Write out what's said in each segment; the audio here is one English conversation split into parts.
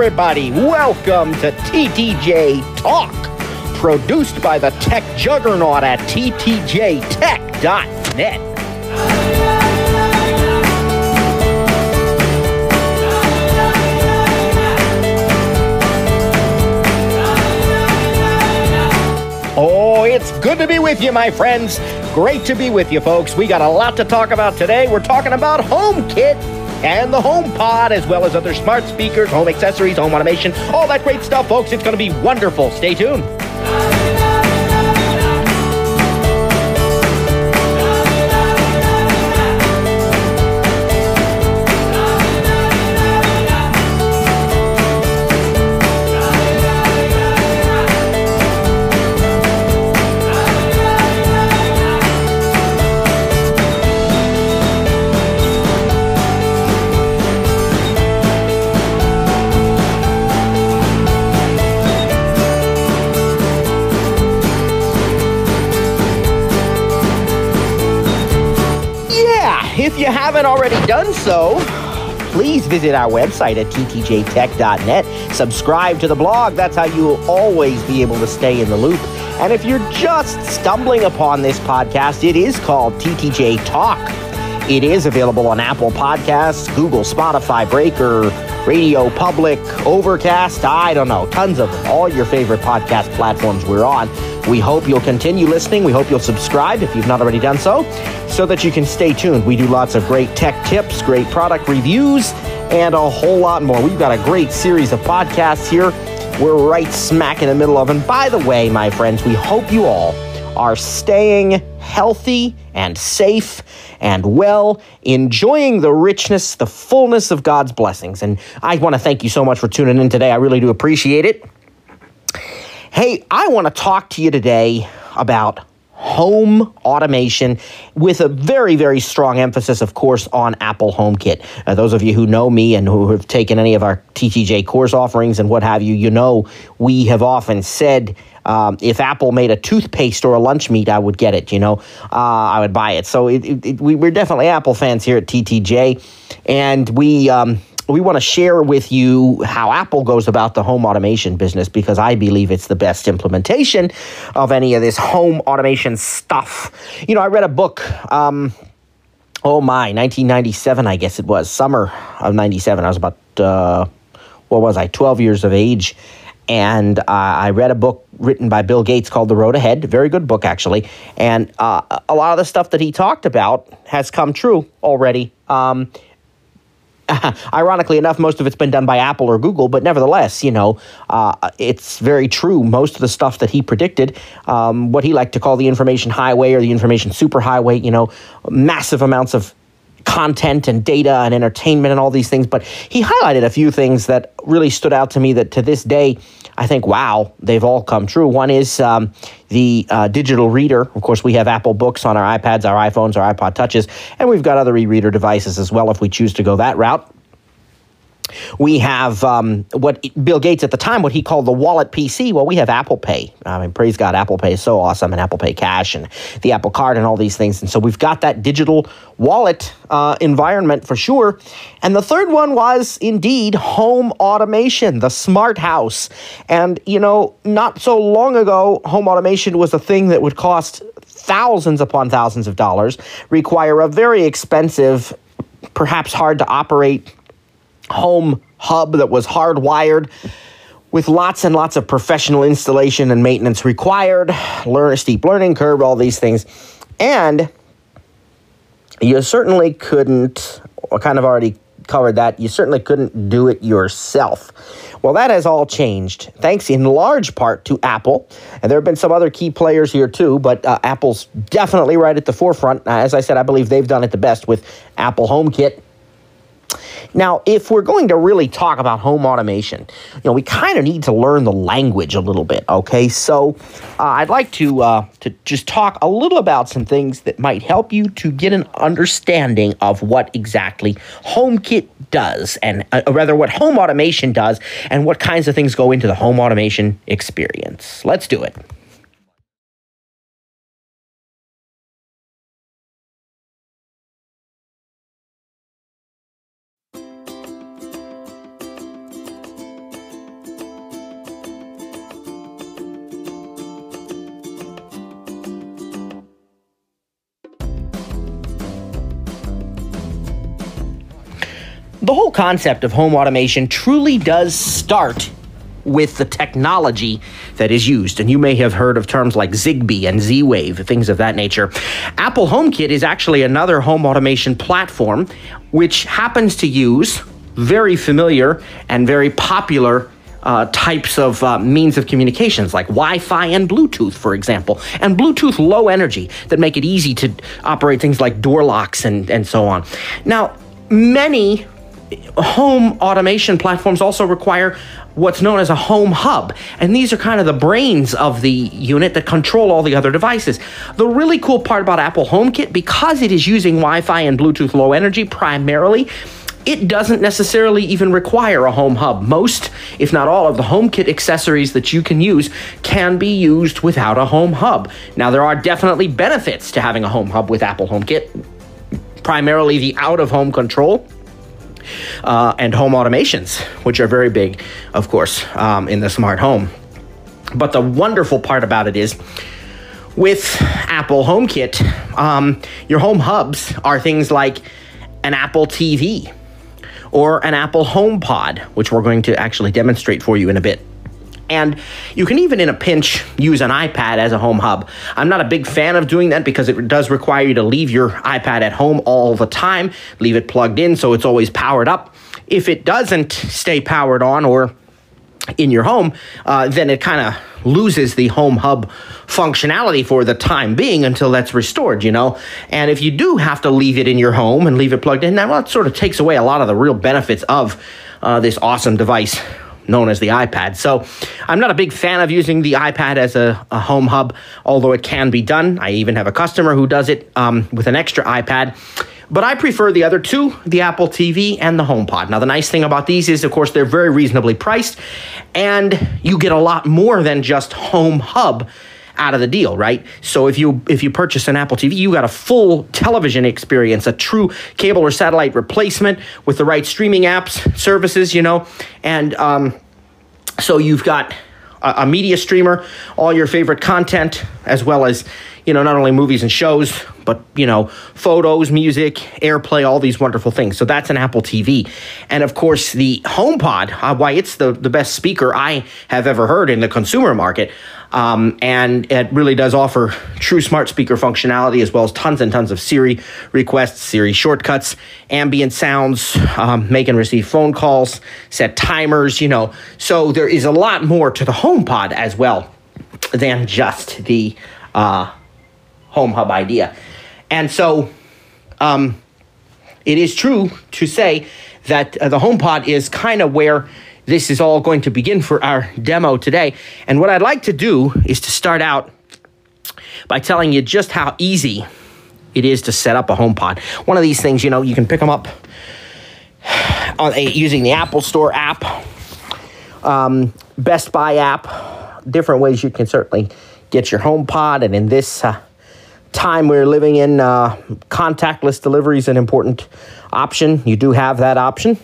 everybody. Welcome to TTJ Talk, produced by the tech juggernaut at ttjtech.net. Oh, it's good to be with you, my friends. Great to be with you, folks. We got a lot to talk about today. We're talking about HomeKit and the HomePod, as well as other smart speakers, home accessories, home automation, all that great stuff, folks. It's going to be wonderful. Stay tuned. If you haven't already done so, please visit our website at ttjtech.net. Subscribe to the blog. That's how you'll always be able to stay in the loop. And if you're just stumbling upon this podcast, it is called TTJ Talk. It is available on Apple Podcasts, Google, Spotify, Breaker, Radio Public, Overcast, I don't know, tons of them. All your favorite podcast platforms we're on. We hope you'll continue listening. We hope you'll subscribe if you've not already done so that you can stay tuned. We do lots of great tech tips, great product reviews, and a whole lot more. We've got a great series of podcasts here. We're right smack in the middle of them. By the way, my friends, we hope you all are staying healthy and safe and well, enjoying the richness, the fullness of God's blessings. And I want to thank you so much for tuning in today. I really do appreciate it. Hey, I want to talk to you today about home automation with a very, very strong emphasis, of course, on Apple HomeKit. Those of you who know me and who have taken any of our TTJ course offerings and what have you, you know we have often said if Apple made a toothpaste or a lunch meat, I would get it, I would buy it. So we're definitely Apple fans here at TTJ, and we want to share with you how Apple goes about the home automation business, because I believe it's the best implementation of any of this home automation stuff. I read a book, 1997, I guess it was, summer of 97. I was about, 12 years of age. And I read a book written by Bill Gates called The Road Ahead. Very good book, actually. And a lot of the stuff that he talked about has come true already. Ironically enough, most of it's been done by Apple or Google, but nevertheless, it's very true. Most of the stuff that he predicted, what he liked to call the information highway or the information superhighway, massive amounts of content and data and entertainment and all these things. But he highlighted a few things that really stood out to me that to this day, I think, wow, they've all come true. One is the digital reader. Of course, we have Apple Books on our iPads, our iPhones, our iPod Touches, and we've got other e-reader devices as well if we choose to go that route. We have what Bill Gates at the time, what he called the wallet PC. Well, we have Apple Pay. I mean, praise God, Apple Pay is so awesome, and Apple Pay Cash and the Apple Card and all these things. And so we've got that digital wallet environment for sure. And the third one was indeed home automation, the smart house. And, not so long ago, home automation was a thing that would cost thousands upon thousands of dollars, require a very expensive, perhaps hard to operate home hub that was hardwired with lots and lots of professional installation and maintenance required, a steep learning curve, all these things. And you certainly couldn't, I kind of already covered that, you certainly couldn't do it yourself. Well, that has all changed, thanks in large part to Apple. And there have been some other key players here too, but Apple's definitely right at the forefront. As I said, I believe they've done it the best with Apple HomeKit. Now, if we're going to really talk about home automation, we kind of need to learn the language a little bit, okay? So I'd like to just talk a little about some things that might help you to get an understanding of what exactly HomeKit does, and rather what home automation does, and what kinds of things go into the home automation experience. Let's do it. The whole concept of home automation truly does start with the technology that is used. And you may have heard of terms like Zigbee and Z-Wave, things of that nature. Apple HomeKit is actually another home automation platform which happens to use very familiar and very popular types of means of communications like Wi-Fi and Bluetooth, for example, and Bluetooth low energy that make it easy to operate things like door locks and so on. Now, many home automation platforms also require what's known as a home hub, and these are kind of the brains of the unit that control all the other devices. The really cool part about Apple HomeKit, because it is using Wi-Fi and Bluetooth low energy primarily, it doesn't necessarily even require a home hub. Most, if not all, of the HomeKit accessories that you can use can be used without a home hub. Now, there are definitely benefits to having a home hub with Apple HomeKit, primarily the out-of-home control and home automations, which are very big, of course, in the smart home. But the wonderful part about it is, with Apple HomeKit, your home hubs are things like an Apple TV or an Apple HomePod, which we're going to actually demonstrate for you in a bit. And you can even, in a pinch, use an iPad as a home hub. I'm not a big fan of doing that because it does require you to leave your iPad at home all the time, leave it plugged in so it's always powered up. If it doesn't stay powered on or in your home, then it kind of loses the home hub functionality for the time being until that's restored, you know. And if you do have to leave it in your home and leave it plugged in, that sort of takes away a lot of the real benefits of this awesome device known as the iPad. So I'm not a big fan of using the iPad as a home hub, although it can be done. I even have a customer who does it with an extra iPad. But I prefer the other two, the Apple TV and the HomePod. Now, the nice thing about these is, of course, they're very reasonably priced, and you get a lot more than just home hub out of the deal, right? So if you purchase an Apple TV, you got a full television experience, a true cable or satellite replacement with the right streaming apps, services, you know, and so you've got a media streamer, all your favorite content, as well as, you know, not only movies and shows, but, you know, photos, music, AirPlay, all these wonderful things. So that's an Apple TV. And of course, the HomePod, why it's the best speaker I have ever heard in the consumer market. And it really does offer true smart speaker functionality, as well as tons and tons of Siri requests, Siri shortcuts, ambient sounds, make and receive phone calls, set timers, you know. So there is a lot more to the HomePod as well than just the home hub idea. And so it is true to say that the HomePod is kind of where this is all going to begin for our demo today. And what I'd like to do is to start out by telling you just how easy it is to set up a HomePod. One of these things, you know, you can pick them up on using the Apple Store app, Best Buy app, different ways you can certainly get your HomePod. And in this time we're living in, contactless delivery is an important option. You do have that option.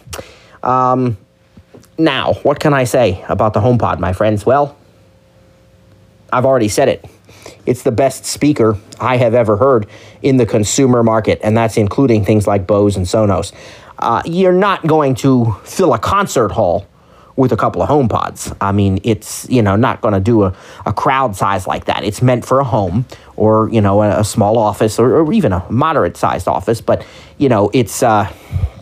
Now, what can I say about the HomePod, my friends? Well, I've already said it. It's the best speaker I have ever heard in the consumer market, and that's including things like Bose and Sonos. You're not going to fill a concert hall with a couple of HomePods. I mean, it's, you know, not going to do a crowd size like that. It's meant for a home or, you know, a small office or even a moderate-sized office, but, you know, it's not,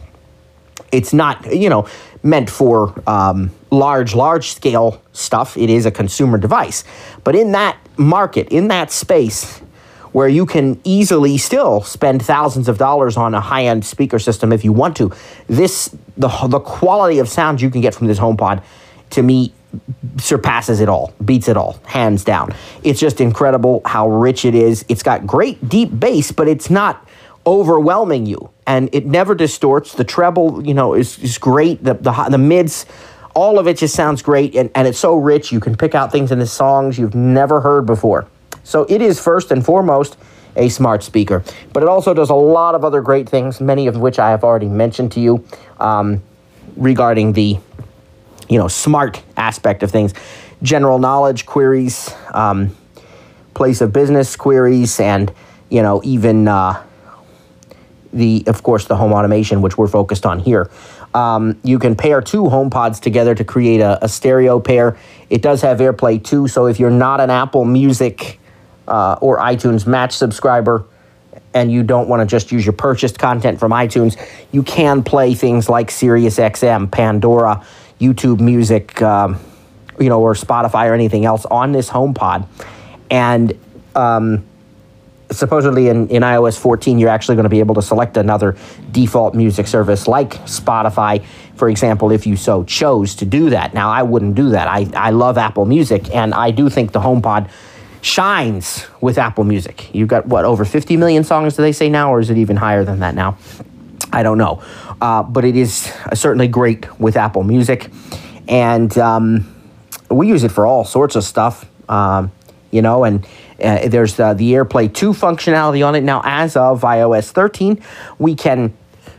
you know, meant for large scale stuff. It is a consumer device. But in that market, in that space where you can easily still spend thousands of dollars on a high-end speaker system if you want to, the quality of sound you can get from this HomePod, to me, surpasses it all, beats it all, hands down. It's just incredible how rich it is. It's got great deep bass, but it's not overwhelming you, and it never distorts. The treble, you know, is great. The mids, all of it just sounds great, and it's so rich. You can pick out things in the songs you've never heard before. So it is first and foremost a smart speaker, but it also does a lot of other great things, many of which I have already mentioned to you regarding the, you know, smart aspect of things, general knowledge queries, place of business queries, and, you know, even of course, the home automation, which we're focused on here. You can pair two HomePods together to create a stereo pair. It does have AirPlay too, so if you're not an Apple Music or iTunes Match subscriber and you don't want to just use your purchased content from iTunes, you can play things like SiriusXM, Pandora, YouTube Music, or Spotify or anything else on this HomePod. And supposedly in iOS 14, you're actually going to be able to select another default music service like Spotify, for example, if you so chose to do that. Now, I wouldn't do that. I love Apple Music, and I do think the HomePod shines with Apple Music. You've got, over 50 million songs, do they say now, or is it even higher than that now? I don't know. But it is certainly great with Apple Music, and we use it for all sorts of stuff, and there's the AirPlay 2 functionality on it. Now, as of iOS 13, we can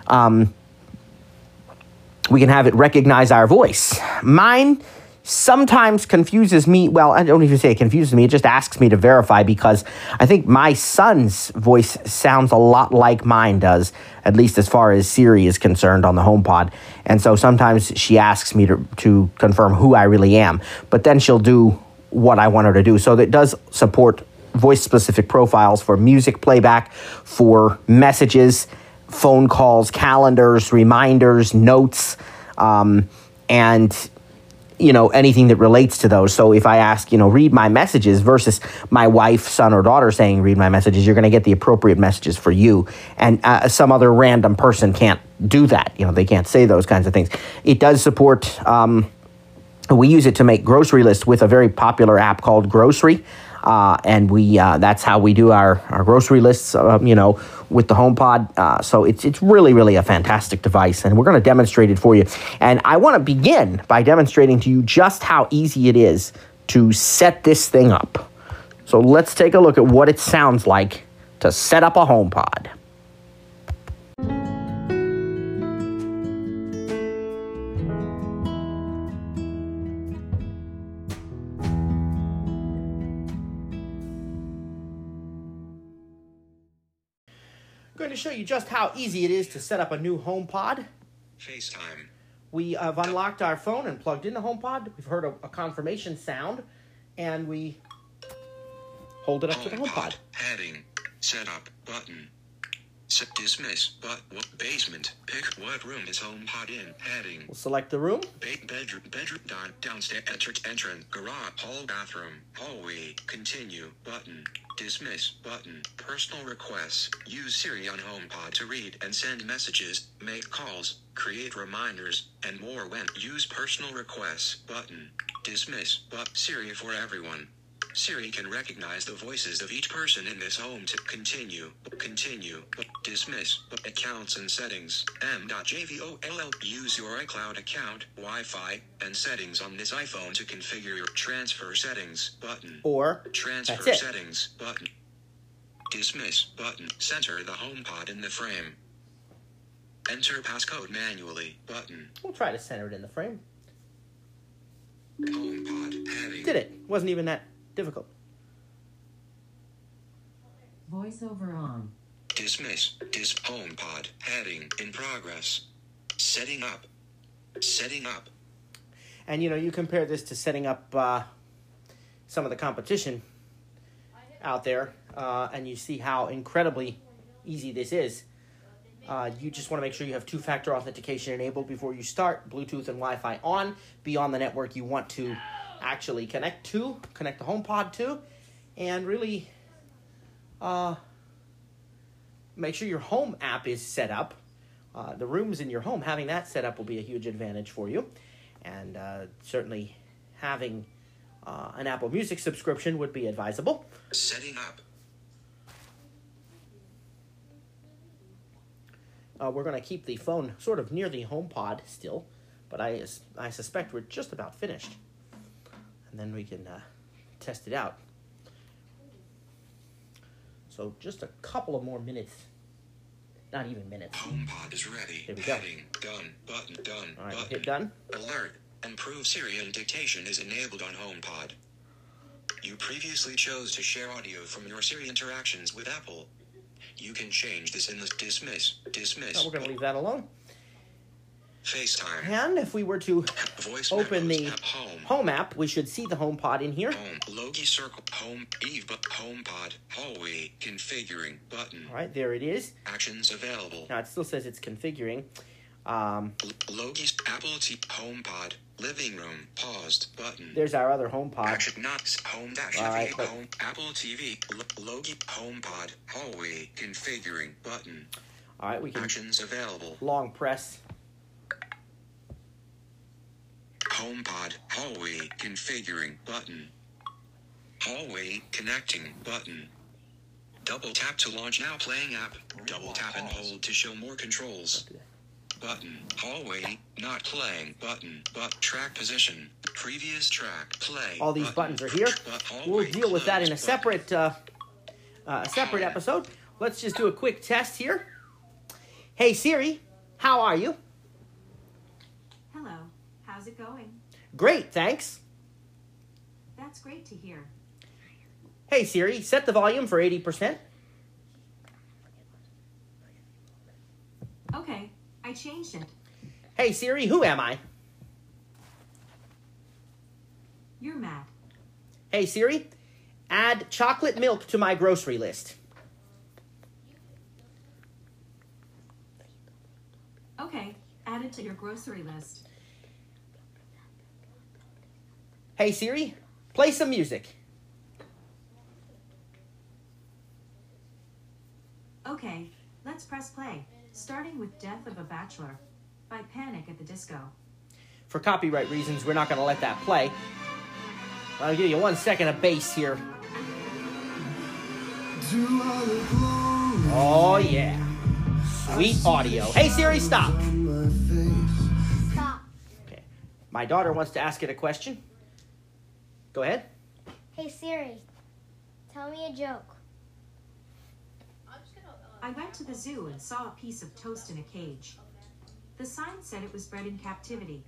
have it recognize our voice. Mine sometimes confuses me. Well, I don't even say it confuses me. It just asks me to verify because I think my son's voice sounds a lot like mine does, at least as far as Siri is concerned on the HomePod. And so sometimes she asks me to confirm who I really am. But then she'll do what I want her to do. So it does support voice-specific profiles for music playback, for messages, phone calls, calendars, reminders, notes, and anything that relates to those. So if I ask, read my messages versus my wife, son, or daughter saying read my messages, you're going to get the appropriate messages for you. And some other random person can't do that. They can't say those kinds of things. It does support, we use it to make grocery lists with a very popular app called Grocery. And that's how we do our grocery lists, with the HomePod. So it's really, really a fantastic device, and we're going to demonstrate it for you. And I want to begin by demonstrating to you just how easy it is to set this thing up. So let's take a look at what it sounds like to set up a HomePod. Going to show you just how easy it is to set up a new HomePod. FaceTime. We have unlocked our phone and plugged in the HomePod. We've heard a confirmation sound, and we hold it up to the HomePod. Heading. Setup button. Set dismiss. Basement. Pick what room is HomePod in. Heading. We'll select the room. Bedroom. Downstairs. Entrance. Garage. Hall. Bathroom. Hallway. Continue. Button. Dismiss. Button. Personal requests. Use Siri on HomePod to read and send messages, make calls, create reminders, and more when use personal requests. Button. Dismiss. Siri for everyone. Siri can recognize the voices of each person in this home to continue. Dismiss. Accounts and settings. M.jvoll. Use your iCloud account, Wi-Fi, and settings on this iPhone to configure your transfer settings. Button. Or transfer settings. Button. Dismiss. Button. Center the HomePod in the frame. Enter passcode manually. Button. We'll try to center it in the frame. HomePod heading. Did it. Wasn't even that difficult. Voiceover on. Dismiss. HomePod heading in progress. Setting up. And you compare this to setting up some of the competition out there, and you see how incredibly easy this is. You just want to make sure you have two-factor authentication enabled before you start, Bluetooth and Wi-Fi on, be on the network you want to actually connect the HomePod to, and really make sure your home app is set up. The rooms in your home, having that set up will be a huge advantage for you, and certainly having an Apple Music subscription would be advisable. Setting up. We're going to keep the phone sort of near the HomePod still, but I suspect we're just about finished. And then we can test it out. So just a couple of more minutes. Not even minutes. HomePod is ready. There we go. Heading. Done. Button. Done. All right, button. hit done. Alert. Improve Siri and dictation is enabled on HomePod. You previously chose to share audio from your Siri interactions with Apple. You can change this in the dismiss. No, we're going to leave that alone. FaceTime. And if we were to Voice open memos. the Home. Home app, we should see the HomePod in here. Home. Logi circle. Home. Eve. HomePod. Hallway. Configuring. Button. All right, there it is. Actions available. Now, it still says it's configuring. Logi's Apple TV. HomePod. Living room. Paused. Button. There's our other HomePod. Action not home dash All right, TV. but- Home. Apple TV. Logi. HomePod. Hallway. Configuring. Button. All right, we can Actions available. long press. HomePod. Hallway. Configuring. Button. Hallway. Connecting. Button. Double tap to launch now playing app. Double tap and hold to show more controls. Button. Hallway. Not playing. Button. Track position. Previous track. Play. All these Button. buttons are here. Hallway We'll deal with that in a closed. separate episode. Let's just do a quick test here. Hey Siri, how are you? Hello. How's it going? Great, thanks. That's great to hear. Hey Siri, set the volume for 80%. Okay, I changed it. Hey Siri, who am I? You're Matt. Hey Siri, add chocolate milk to my grocery list. Okay, add it to your grocery list. Hey Siri, play some music. Okay, let's press play. Starting with Death of a Bachelor by Panic at the Disco. For copyright reasons, we're not going to let that play. I'll give you 1 second of bass here. Oh yeah. Sweet audio. Hey Siri, stop. Stop. Okay. My daughter wants to ask it a question. Go ahead. Hey Siri, tell me a joke. I went to the zoo and saw a piece of toast in a cage. The sign said it was bred in captivity.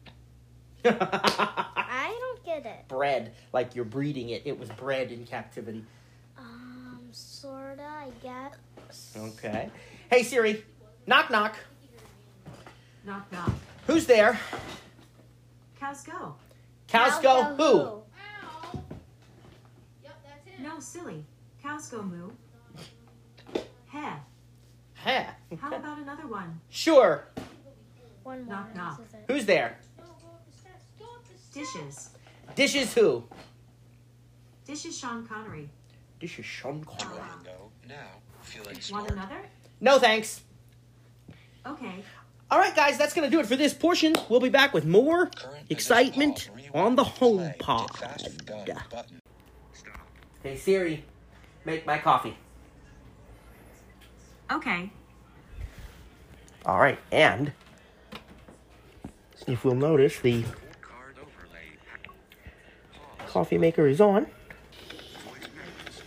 I don't get it. Bred, like you're breeding it. It was bred in captivity. Sorta, I guess. Okay. Hey Siri, knock knock. Knock knock. Who's there? Cows go. Cows go who? No, silly. Cows go moo. Heh. Heh. How about another one? Sure. One more. Knock, knock. This is it. Who's there? Dishes. Dishes who? Dishes Sean Connery. Dishes Sean Connery. No. Now. Feeling Want smart. another? No thanks. Okay. All right, guys, that's going to do it for this portion. We'll be back with more Current excitement position pause. on the Rewind. Play. Get fast. Done. HomePod. Button. Stop. Hey Siri, make my coffee. Okay. All right, and if we'll notice, the Card overlay. Pause. coffee maker is on. Voice memos.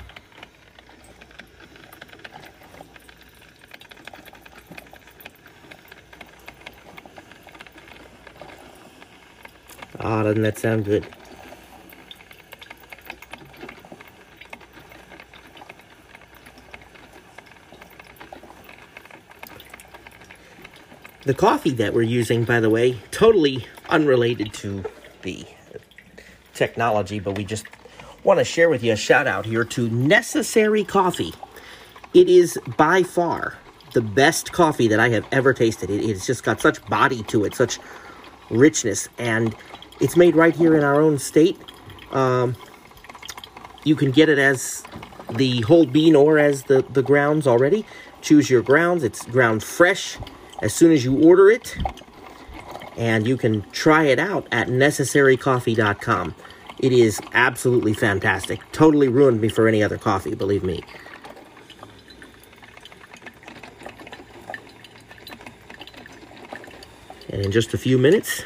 Ah, doesn't that sound good? The coffee that we're using, by the way, totally unrelated to the technology, but we just want to share with you a shout out here to Necessary Coffee. It is by far the best coffee that I have ever tasted. It's just got such body to it, such richness, and it's made right here in our own state. You can get it as the whole bean or as the grounds already. Choose your grounds. It's ground fresh as soon as you order it, and you can try it out at necessarycoffee.com. It is absolutely fantastic. Totally ruined me for any other coffee, believe me. And in just a few minutes,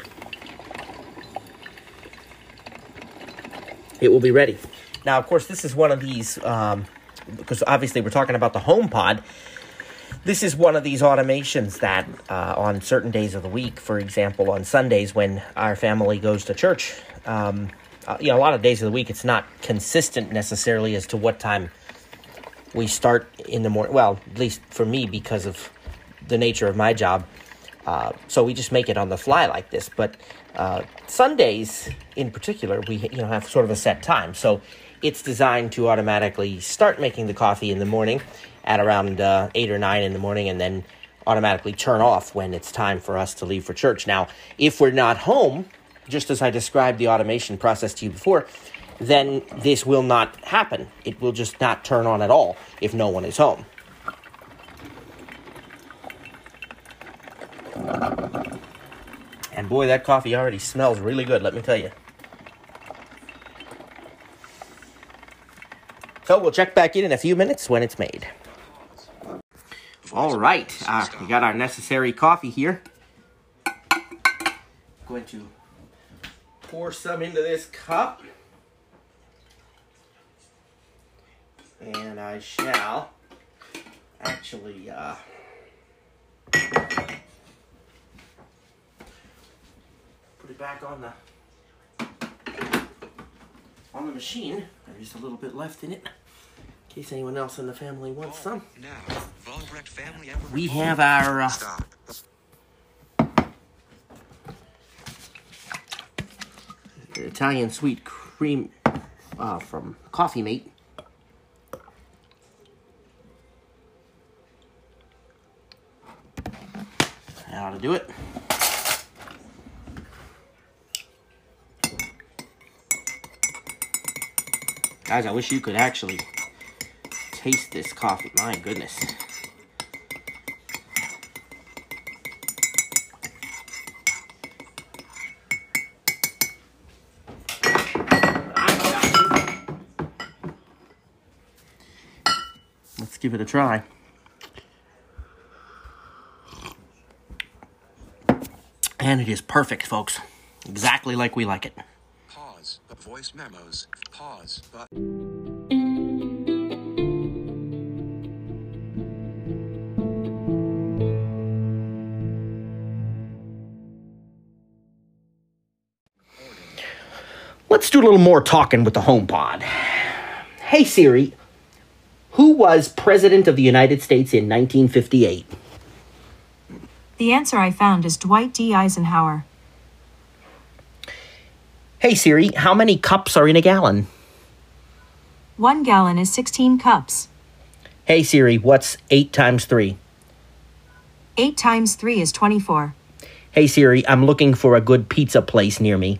it will be ready. Now, of course, this is one of these, because obviously we're talking about the HomePod. This is one of these automations that on certain days of the week, for example, on Sundays when our family goes to church, a lot of days of the week, it's not consistent necessarily as to what time we start in the morning. Well, at least for me, because of the nature of my job. So we just make it on the fly like this. But Sundays, in particular, we have sort of a set time. So it's designed to automatically start making the coffee in the morning at around 8 or 9 in the morning, and then automatically turn off when it's time for us to leave for church. Now, if we're not home, just as I described the automation process to you before, then this will not happen. It will just not turn on at all if no one is home. And boy, that coffee already smells really good, let me tell you. So we'll check back in a few minutes when it's made. All right, we got our necessary coffee here. Going to pour some into this cup. And I shall actually put it back on the machine. There's a little bit left in it, in case anyone else in the family wants some. Now, Volbrecht family We have our stop. Italian sweet cream from Coffee Mate. That ought to do it. Guys, I wish you could actually taste this coffee. My goodness. Let's give it a try. And it is perfect, folks. Exactly like we like it. Pause. Voice memos. Pause. But Let's do a little more talking with the HomePod. Hey Siri, who was President of the United States in 1958? The answer I found is Dwight D. Eisenhower. Hey Siri, how many cups are in a gallon? 1 gallon is 16 cups. Hey Siri, what's 8 times 3? 8 times 3 is 24. Hey Siri, I'm looking for a good pizza place near me.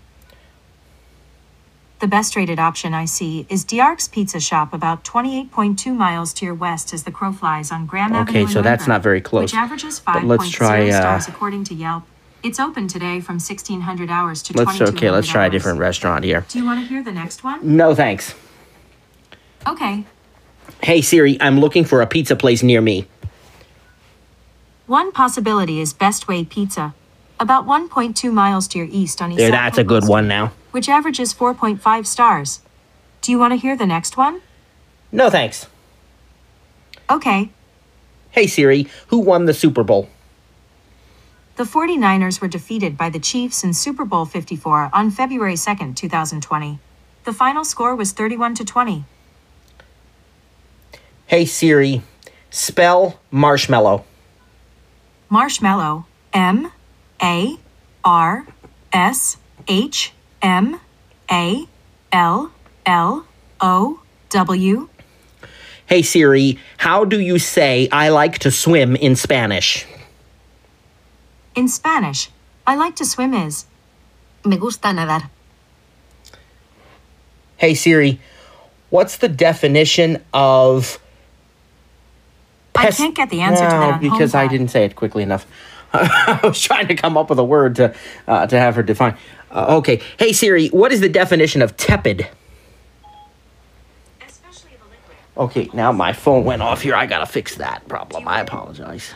The best rated option I see is D'Arc's Pizza Shop, about 28.2 miles to your west as the crow flies on Graham Avenue. Okay, so in that's London, not very close. Which averages But let's 5.0 try, stars according to Yelp. It's open today from 1600 hours to 2200 let's try a hours. different restaurant here. Do you want to hear the next one? No, thanks. Okay. Hey Siri, I'm looking for a pizza place near me. One possibility is Best Way Pizza, about 1.2 miles to your east on East. There, that's a good one now. Which averages 4.5 stars. Do you want to hear the next one? No, thanks. Okay. Hey Siri, who won the Super Bowl? The 49ers were defeated by the Chiefs in Super Bowl 54 on February 2nd, 2020. The final score was 31-20. Hey Siri, spell marshmallow. Marshmallow. M-A-R-S-H-M-A-L-L-O-W. Hey Siri, how do you say I like to swim in Spanish? In Spanish, I like to swim is me gusta nadar. Hey Siri, what's the definition of I can't get the answer to that on because I HomePod. didn't say it quickly enough. I was trying to come up with a word to have her define. Okay. Hey Siri, what is the definition of tepid? Especially the liquid. Okay, now my phone went off here. I gotta fix that problem. I apologize.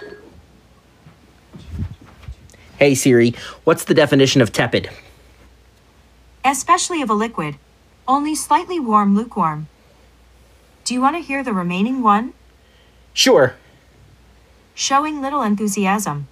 Hey Siri, what's the definition of tepid? Especially of a liquid. Only slightly warm, lukewarm. Do you want to hear the remaining one? Sure. Showing little enthusiasm.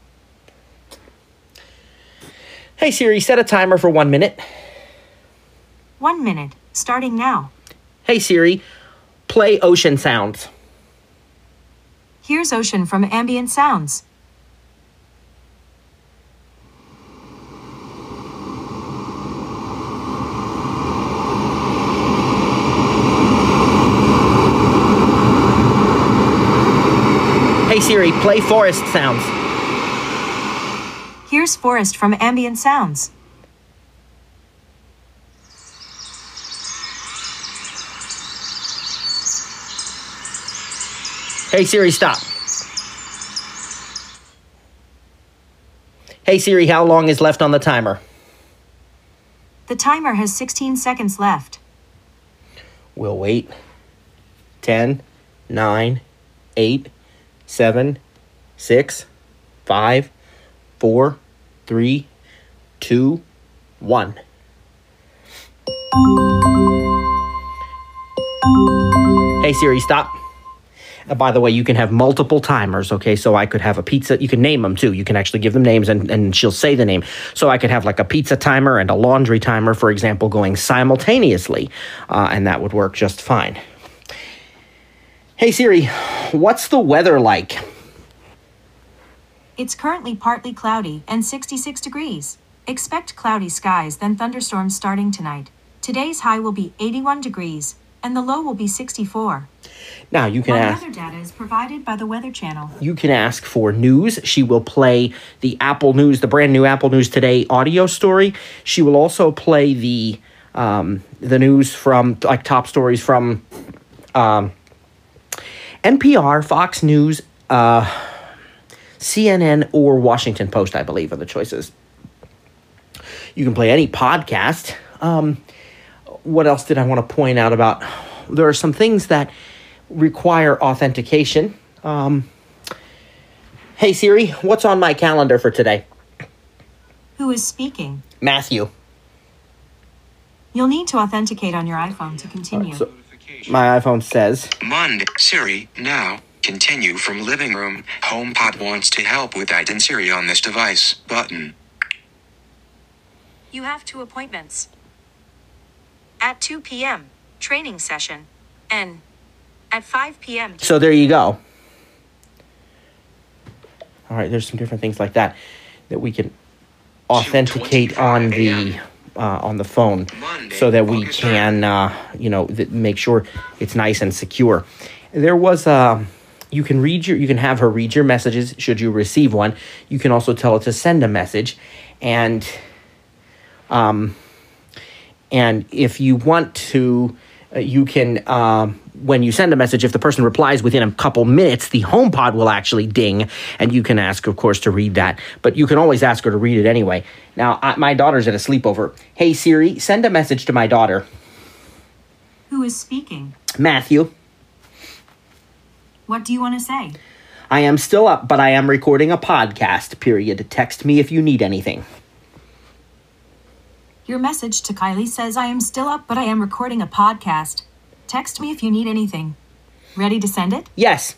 Hey Siri, set a timer for 1 minute. 1 minute, starting now. Hey Siri, play ocean sounds. Here's ocean from Ambient Sounds. Hey Siri, play forest sounds. Here's forest from Ambient Sounds. Hey Siri, stop. Hey Siri, how long is left on the timer? The timer has 16 seconds left. We'll wait. 10, 9, 8, 7, 6, 5, 4, 3, 2, 1. Hey Siri, stop. By the way, you can have multiple timers, okay? So I could have a pizza. You can name them, too. You can actually give them names, and she'll say the name. So I could have like a pizza timer and a laundry timer, for example, going simultaneously, and that would work just fine. Hey, Siri, what's the weather like? It's currently partly cloudy and 66 degrees. Expect cloudy skies, then thunderstorms starting tonight. Today's high will be 81 degrees, and the low will be 64. Now, you can ask... Weather data is provided by the Weather Channel. You can ask for news. She will play the Apple News, the brand new Apple News Today audio story. She will also play the news from, like, top stories from NPR, Fox News, CNN, or Washington Post, I believe, are the choices. You can play any podcast. What else did I want to point out about? There are some things that require authentication. Hey Siri, what's on my calendar for today? Who is speaking? Matthew. You'll need to authenticate on your iPhone to continue. So my iPhone says... Monday, Siri, now, continue from living room. HomePod wants to help with Add in Siri on this device. Button. You have 2 appointments. At 2 p.m., training session, and at 5 p.m. So there you go. All right, there's some different things like that we can authenticate on the phone, so that we can make sure it's nice and secure. There was you can have her read your messages should you receive one. You can also tell it to send a message, and if you want to, you can, when you send a message, if the person replies within a couple minutes, the HomePod will actually ding, and you can ask, of course, to read that. But you can always ask her to read it anyway. Now, my daughter's at a sleepover. Hey, Siri, send a message to my daughter. Who is speaking? Matthew. What do you want to say? I am still up, but I am recording a podcast, period. Text me if you need anything. Your message to Kylie says, I am still up, but I am recording a podcast. Text me if you need anything. Ready to send it? Yes.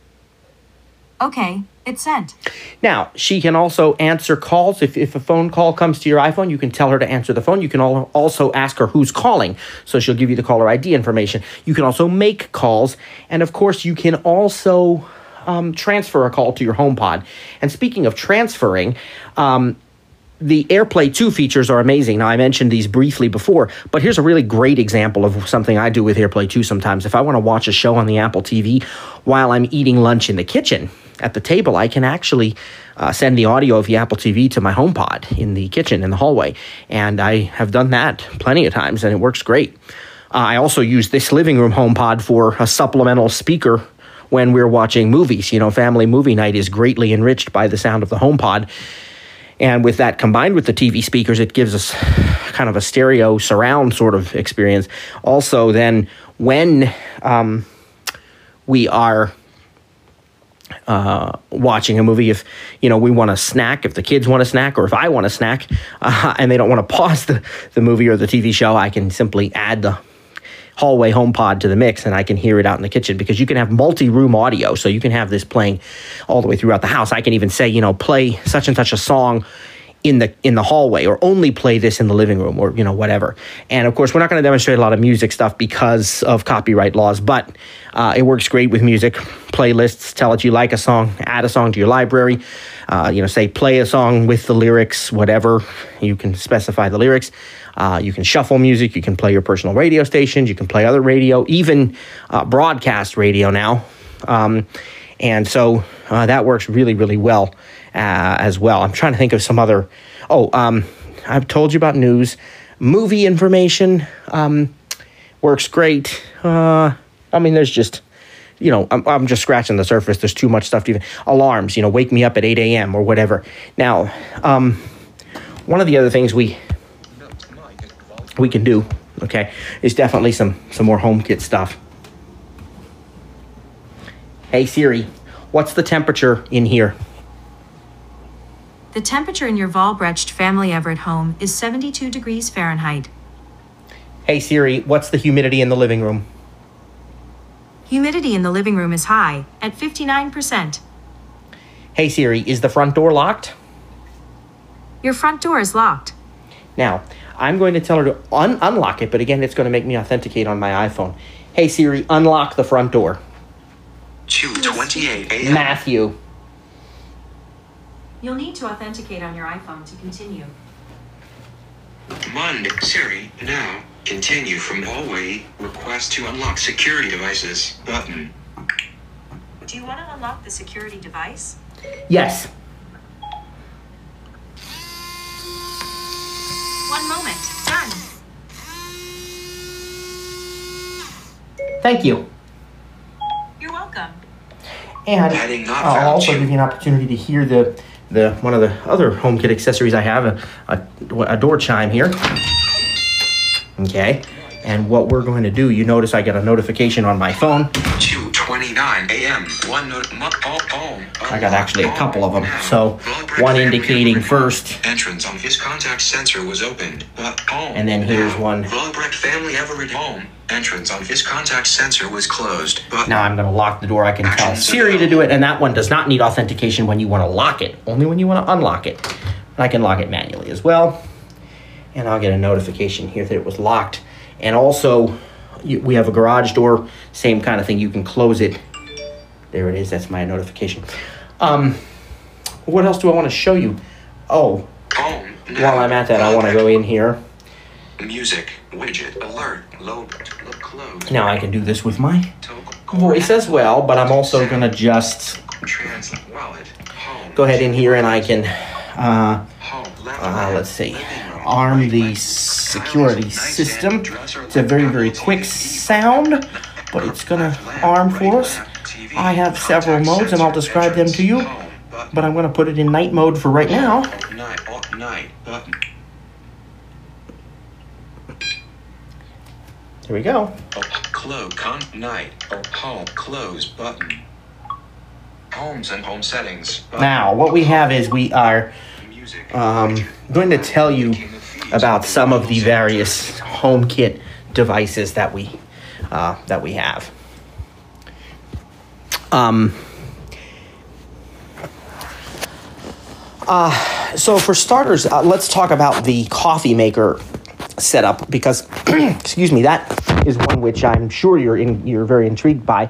Okay, it's sent. Now, she can also answer calls. If a phone call comes to your iPhone, you can tell her to answer the phone. You can also ask her who's calling, so she'll give you the caller ID information. You can also make calls, and of course, you can also transfer a call to your HomePod. And speaking of transferring, the AirPlay 2 features are amazing. Now, I mentioned these briefly before, but here's a really great example of something I do with AirPlay 2 sometimes. If I want to watch a show on the Apple TV while I'm eating lunch in the kitchen at the table, I can actually send the audio of the Apple TV to my HomePod in the kitchen, in the hallway. And I have done that plenty of times, and it works great. I also use this living room HomePod for a supplemental speaker when we're watching movies. You know, family movie night is greatly enriched by the sound of the HomePod. And with that combined with the TV speakers, it gives us kind of a stereo surround sort of experience. Also, then when we are watching a movie, if we want a snack, if the kids want a snack, or if I want a snack, and they don't want to pause the movie or the TV show, I can simply add the hallway HomePod to the mix, and I can hear it out in the kitchen, because you can have multi-room audio, so you can have this playing all the way throughout the house. I can even say, play such and such a song in the hallway, or only play this in the living room, or whatever. And of course, we're not going to demonstrate a lot of music stuff because of copyright laws, but it works great with music playlists. Tell it you like a song, add a song to your library, say play a song with the lyrics, whatever. You can specify the lyrics. You can shuffle music. You can play your personal radio stations. You can play other radio, even broadcast radio now. And so That works really, really well as well. I'm trying to think of some other... I've told you about news. Movie information works great. There's just... I'm just scratching the surface. There's too much stuff to even... Alarms, wake me up at 8 a.m. or whatever. Now, one of the other things we can do, okay, is definitely some more HomeKit stuff. Hey, Siri, what's the temperature in here? The temperature in your Volbrecht family Everett home is 72 degrees Fahrenheit. Hey, Siri, what's the humidity in the living room? Humidity in the living room is high, at 59%. Hey, Siri, is the front door locked? Your front door is locked. Now, I'm going to tell her to unlock it, but again, it's going to make me authenticate on my iPhone. Hey, Siri, unlock the front door. 2:28 a.m. Matthew. You'll need to authenticate on your iPhone to continue. Monday, Siri, now, continue from hallway, request to unlock security devices, button. Do you want to unlock the security device? Yes. 1 moment. Done. Thank you. You're welcome. And Heading not I'll found also two. give you an opportunity to hear the one of the other HomeKit accessories I have, a door chime here. Okay. And what we're going to do, you notice I get a notification on my phone. 2:29 a.m. One note. I got actually a couple of them. So one indicating first. Entrance on his contact sensor was opened. Home. And then here's one. Volbrecht family Everett home. Entrance on his contact sensor was closed. Now I'm going to lock the door. I can tell Siri to do it, and that one does not need authentication when you want to lock it. Only when you want to unlock it. And I can lock it manually as well. And I'll get a notification here that it was locked. And also, we have a garage door, same kind of thing. You can close it. There it is. That's my notification. What else do I want to show you? Oh, Home. while I'm at that, I want to go in here. Music widget alert load close. Now I can do this with my voice as well, but I'm also going to just Wallet. Home. go ahead in here and I can, Home. let's see, arm the security system. It's a very, very quick sound, but it's going to arm for us. I have several modes, and I'll describe them to you, but I'm going to put it in night mode for right now. Night button. Here we go. Close night home close button. Homes and home settings. Button. Now, what we have is we are Music. going to tell you about some of the various HomeKit devices that we have. So for starters, let's talk about the coffee maker setup because, excuse me, that is one which I'm sure you're very intrigued by.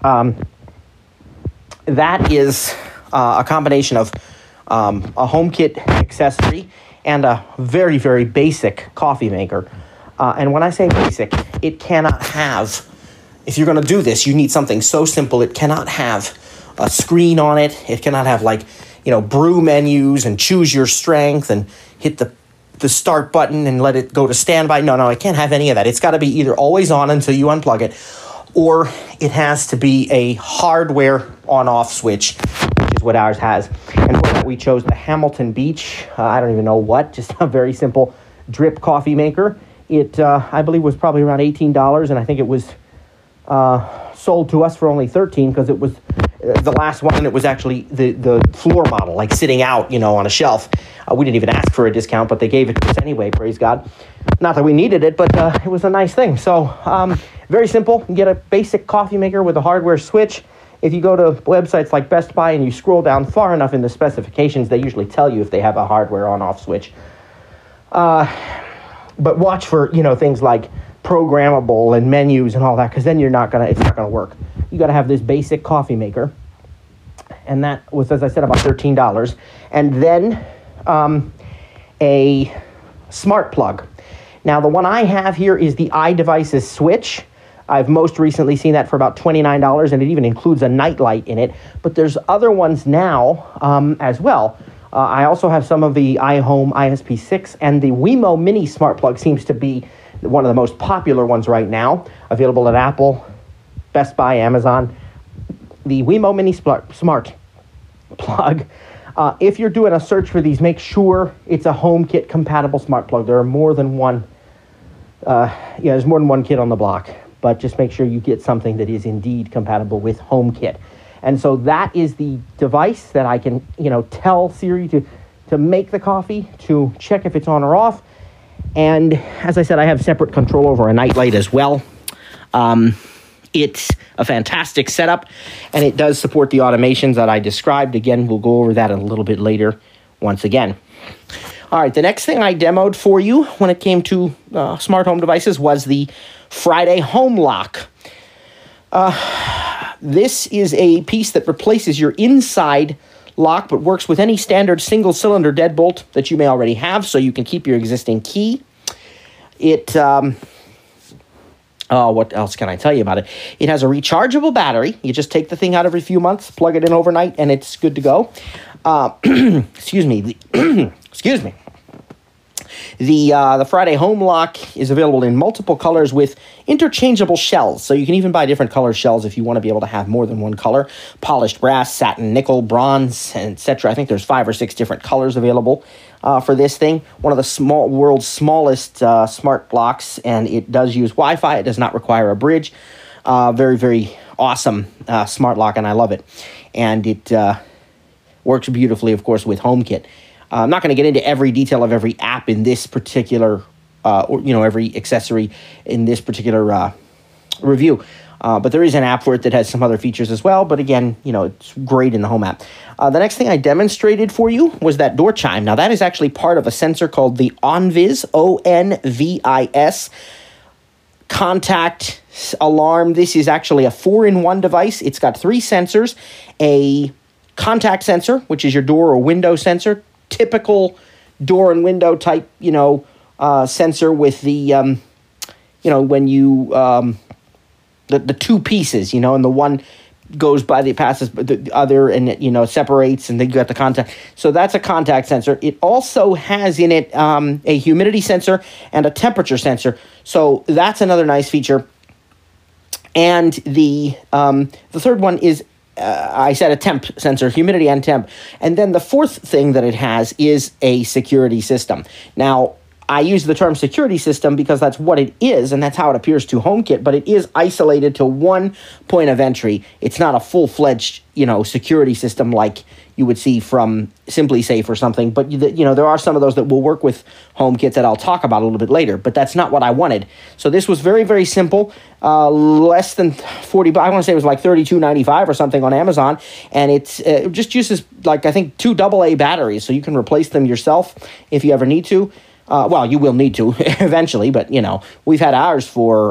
That is a combination of a HomeKit accessory and a very, very basic coffee maker. And when I say basic, it cannot have, if you're going to do this, you need something so simple. It cannot have a screen on it. It cannot have brew menus and choose your strength and hit the start button and let it go to standby. No, it can't have any of that. It's got to be either always on until you unplug it, or it has to be a hardware on-off switch, which is what ours has. And for that, we chose the Hamilton Beach. I don't even know what, just a very simple drip coffee maker. It, I believe, was probably around $18, and I think it was sold to us for only $13 because it was the last one. It was actually the floor model, like sitting out, on a shelf. We didn't even ask for a discount, but they gave it to us anyway, praise God. Not that we needed it, but it was a nice thing. So very simple. You get a basic coffee maker with a hardware switch. If you go to websites like Best Buy and you scroll down far enough in the specifications, they usually tell you if they have a hardware on-off switch. But watch for, things like programmable and menus and all that, because then it's not gonna work. You got to have this basic coffee maker, and that was, as I said, about $13. And then a smart plug. Now, the one I have here is the iDevices switch. I've most recently seen that for about $29, and it even includes a night light in it. But there's other ones now as well. I also have some of the iHome ISP6, and the Wemo Mini Smart Plug seems to be one of the most popular ones right now, available at Apple, Best Buy, Amazon. The Wemo Mini Smart Plug. If you're doing a search for these, make sure it's a HomeKit compatible smart plug. There are more than one. There's more than one kit on the block, but just make sure you get something that is indeed compatible with HomeKit. And so that is the device that I can, tell Siri to make the coffee, to check if it's on or off. And as I said, I have separate control over a nightlight as well. It's a fantastic setup, and it does support the automations that I described. Again, we'll go over that a little bit later once again. All right, the next thing I demoed for you when it came to smart home devices was the Friday Home Lock. This is a piece that replaces your inside lock, but works with any standard single-cylinder deadbolt that you may already have, so you can keep your existing key. What else can I tell you about it? It has a rechargeable battery. You just take the thing out every few months, plug it in overnight, and it's good to go. Excuse me. Excuse me. The Friday Home Lock is available in multiple colors with interchangeable shells. So you can even buy different color shells if you want to be able to have more than one color. Polished brass, satin, nickel, bronze, etc. I think there's 5 or 6 different colors available for this thing. One of the world's smallest smart locks, and it does use Wi-Fi. It does not require a bridge. Very, very awesome smart lock, and I love it. And it works beautifully, of course, with HomeKit. I'm not going to get into every detail of every app in this particular, every accessory in this particular review. But there is an app for it that has some other features as well. But again, it's great in the Home app. The next thing I demonstrated for you was that door chime. Now, that is actually part of a sensor called the ONVIS, ONVIS, contact alarm. This is actually a 4-in-1 device. It's got 3 sensors, a contact sensor, which is your door or window sensor, typical door and window type, sensor with the, when you, the 2 pieces, and the one goes by, it passes the other, and it, separates, and then you got the contact. So that's a contact sensor. It also has in it a humidity sensor and a temperature sensor. So that's another nice feature. And the third one is, I said a temp sensor, humidity and temp. And then the fourth thing that it has is a security system. Now, I use the term security system because that's what it is, and that's how it appears to HomeKit, but it is isolated to one point of entry. It's not a full-fledged, security system like you would see from SimpliSafe or something, but, there are some of those that will work with HomeKit that I'll talk about a little bit later, but that's not what I wanted. So this was very, very simple, less than 40, I want to say it was like $32.95 or something on Amazon, and it just uses, I think 2 AA batteries, so you can replace them yourself if you ever need to. Well, you will need to eventually, but, we've had ours for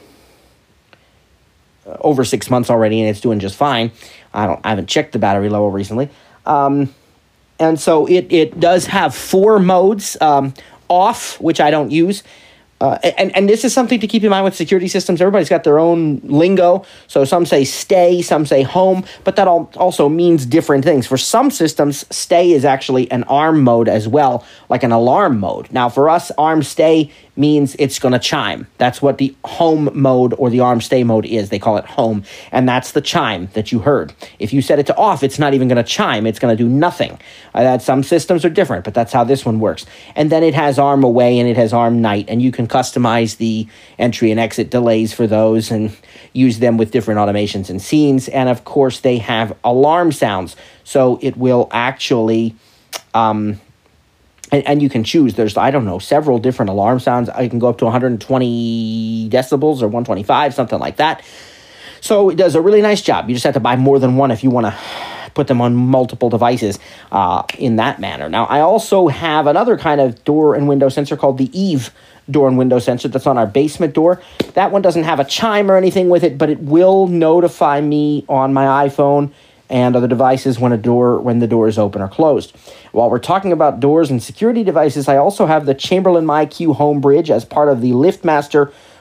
over 6 months already, and it's doing just fine. I haven't checked the battery level recently. And so it does have 4 modes, off, which I don't use. And this is something to keep in mind with security systems. Everybody's got their own lingo. So some say stay, some say home, but that also means different things. For some systems, stay is actually an arm mode as well, like an alarm mode. Now, for us, arm stay means it's going to chime. That's what the home mode or the arm stay mode is. They call it home, and that's the chime that you heard. If you set it to off, it's not even going to chime. It's going to do nothing. Some systems are different, but that's how this one works. And then it has arm away and it has arm night, and you can customize the entry and exit delays for those and use them with different automations and scenes. And of course, they have alarm sounds, so it will actually and you can choose. There's, several different alarm sounds. I can go up to 120 decibels or 125, something like that. So it does a really nice job. You just have to buy more than one if you want to put them on multiple devices in that manner. Now, I also have another kind of door and window sensor called the Eve door and window sensor that's on our basement door. That one doesn't have a chime or anything with it, but it will notify me on my iPhone and other devices when the door is open or closed. While we're talking about doors and security devices, I also have the Chamberlain MyQ Home Bridge as part of the LiftMaster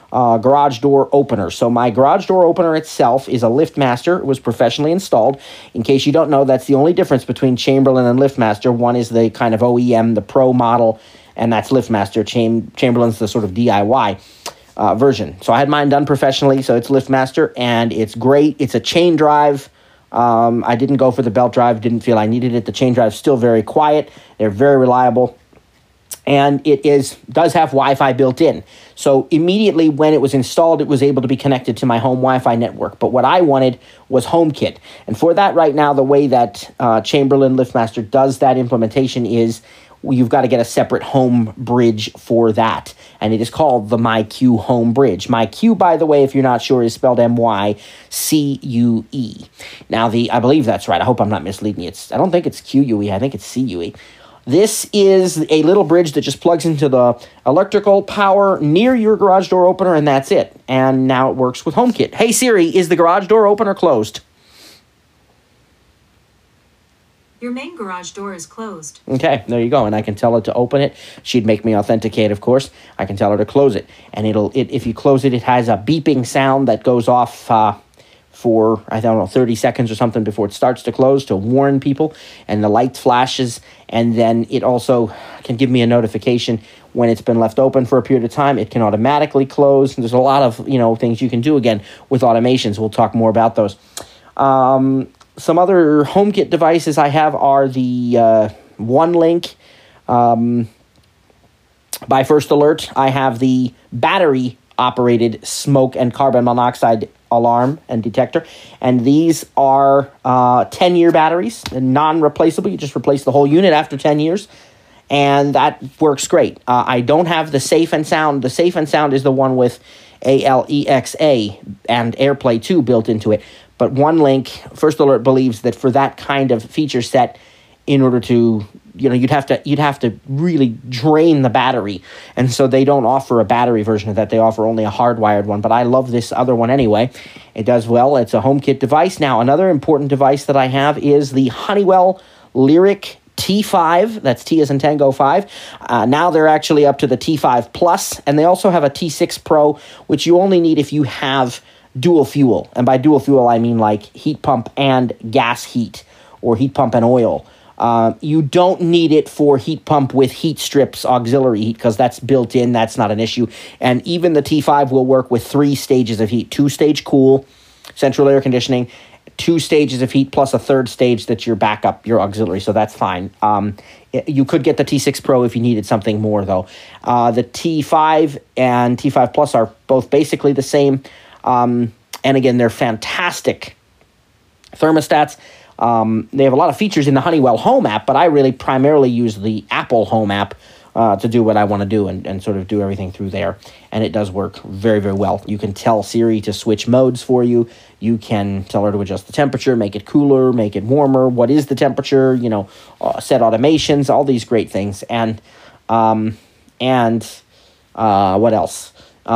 garage door opener. So my garage door opener itself is a LiftMaster. It was professionally installed. In case you don't know, that's the only difference between Chamberlain and LiftMaster. One is the kind of OEM, the Pro model, and that's LiftMaster. Chamberlain's the sort of DIY version. So I had mine done professionally, so it's LiftMaster, and it's great. It's a chain drive. I didn't go for the belt drive. Didn't feel I needed it. The chain drive's still very quiet. They're very reliable. And it does have Wi-Fi built in. So immediately when it was installed, it was able to be connected to my home Wi-Fi network. But what I wanted was HomeKit. And for that right now, the way that Chamberlain LiftMaster does that implementation is you've got to get a separate home bridge for that. And it is called the MyQ Home Bridge. MyQ, by the way, if you're not sure, is spelled MyCue. Now, I believe that's right. I hope I'm not misleading you. I don't think it's QUE. I think it's CUE. This is a little bridge that just plugs into the electrical power near your garage door opener, and that's it. And now it works with HomeKit. Hey Siri, is the garage door opener closed? Your main garage door is closed. Okay, there you go. And I can tell it to open it. She'd make me authenticate, of course. I can tell her to close it. And if you close it, it has a beeping sound that goes off for, I don't know, 30 seconds or something before it starts to close to warn people, and the light flashes, and then it also can give me a notification when it's been left open for a period of time. It can automatically close. There's a lot of, things you can do, again, with automations. We'll talk more about those. Some other HomeKit devices I have are the OneLink by First Alert. I have the battery-operated smoke and carbon monoxide alarm and detector, and these are 10-year batteries, non-replaceable. You just replace the whole unit after 10 years, and that works great. I don't have the Safe and Sound. The Safe and Sound is the one with Alexa and AirPlay 2 built into it, but OneLink, First Alert believes that for that kind of feature set, in order to, you'd have to really drain the battery. And so they don't offer a battery version of that. They offer only a hardwired one. But I love this other one anyway. It does well. It's a HomeKit device. Now, another important device that I have is the Honeywell Lyric T5. That's T as in Tango 5. Now they're actually up to the T5 Plus. And they also have a T6 Pro, which you only need if you have dual fuel. And by dual fuel, I mean like heat pump and gas heat, or heat pump and oil. You don't need it for heat pump with heat strips, auxiliary heat, because that's built in. That's not an issue. And even the T5 will work with 3 stages of heat. 2-stage cool, central air conditioning, 2 stages of heat, plus a 3rd stage that's your backup, your auxiliary. So that's fine. You could get the T6 Pro if you needed something more, though. The T5 and T5 Plus are both basically the same. And again, they're fantastic thermostats. They have a lot of features in the Honeywell Home app, but I really primarily use the Apple Home app to do what I want to do and sort of do everything through there. And it does work very, very well. You can tell Siri to switch modes for you. You can tell her to adjust the temperature, make it cooler, make it warmer. What is the temperature? Set automations, all these great things. And what else?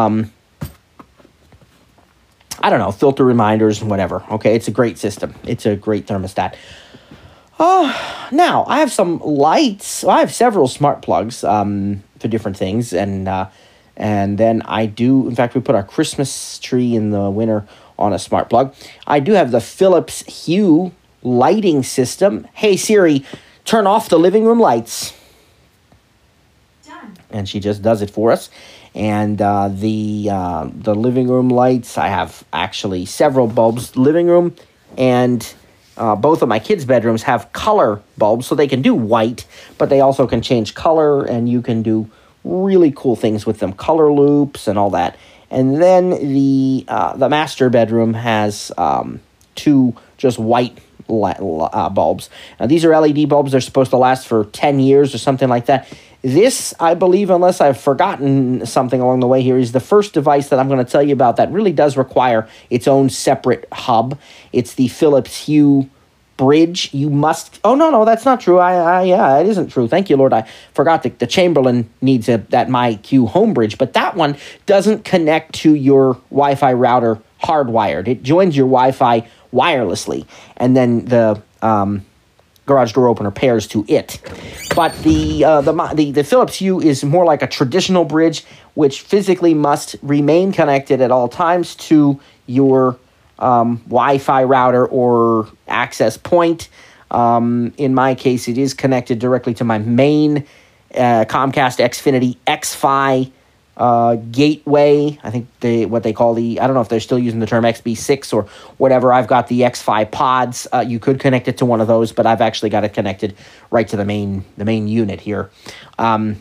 I don't know, filter reminders and whatever. Okay, it's a great system. It's a great thermostat. Now, I have some lights. Well, I have several smart plugs for different things. And then I do, in fact, we put our Christmas tree in the winter on a smart plug. I do have the Philips Hue lighting system. Hey, Siri, turn off the living room lights. Done. And she just does it for us. And the living room lights, I have actually several bulbs. Living room and both of my kids' bedrooms have color bulbs, so they can do white, but they also can change color, and you can do really cool things with them, color loops and all that. And then the master bedroom has 2 just white bulbs. Now, these are LED bulbs. They're supposed to last for 10 years or something like that. This, I believe, unless I've forgotten something along the way here, is the first device that I'm going to tell you about that really does require its own separate hub. It's the Philips Hue bridge. You must... Oh, no, that's not true. Yeah, it isn't true. Thank you, Lord. I forgot that the Chamberlain needs that MyQ home bridge, but that one doesn't connect to your Wi-Fi router hardwired. It joins your Wi-Fi wirelessly, and then the garage door opener pairs to it. But the Philips Hue is more like a traditional bridge which physically must remain connected at all times to your Wi-Fi router or access point. In my case, it is connected directly to my main Comcast Xfinity Xfi gateway. I think what they call I don't know if they're still using the term XB6 or whatever. I've got the Xfi pods. You could connect it to one of those, but I've actually got it connected right to the main unit here. And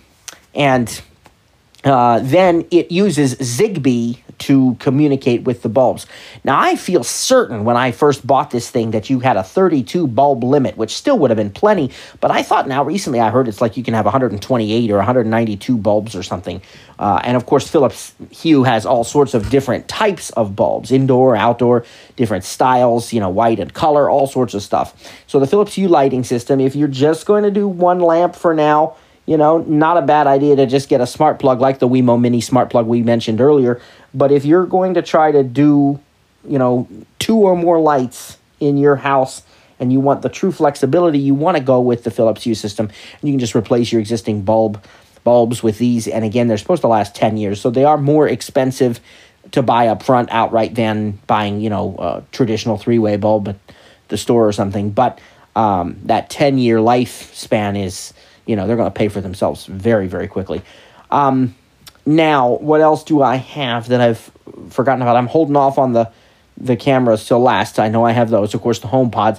then it uses Zigbee to communicate with the bulbs. Now, I feel certain when I first bought this thing that you had a 32 bulb limit, which still would have been plenty, but I thought now recently I heard it's like you can have 128 or 192 bulbs or something. And of course, Philips Hue has all sorts of different types of bulbs, indoor, outdoor, different styles, white and color, all sorts of stuff. So the Philips Hue lighting system, if you're just going to do one lamp for now, not a bad idea to just get a smart plug like the Wemo Mini smart plug we mentioned earlier. But if you're going to try to do, 2 or more lights in your house and you want the true flexibility, you want to go with the Philips Hue system. And you can just replace your existing bulbs with these. And again, they're supposed to last 10 years. So they are more expensive to buy up front outright than buying, a traditional 3-way bulb at the store or something. But that 10-year lifespan is, they're going to pay for themselves very, very quickly. Now, what else do I have that I've forgotten about? I'm holding off on the cameras till last. I know I have those. Of course, the HomePods.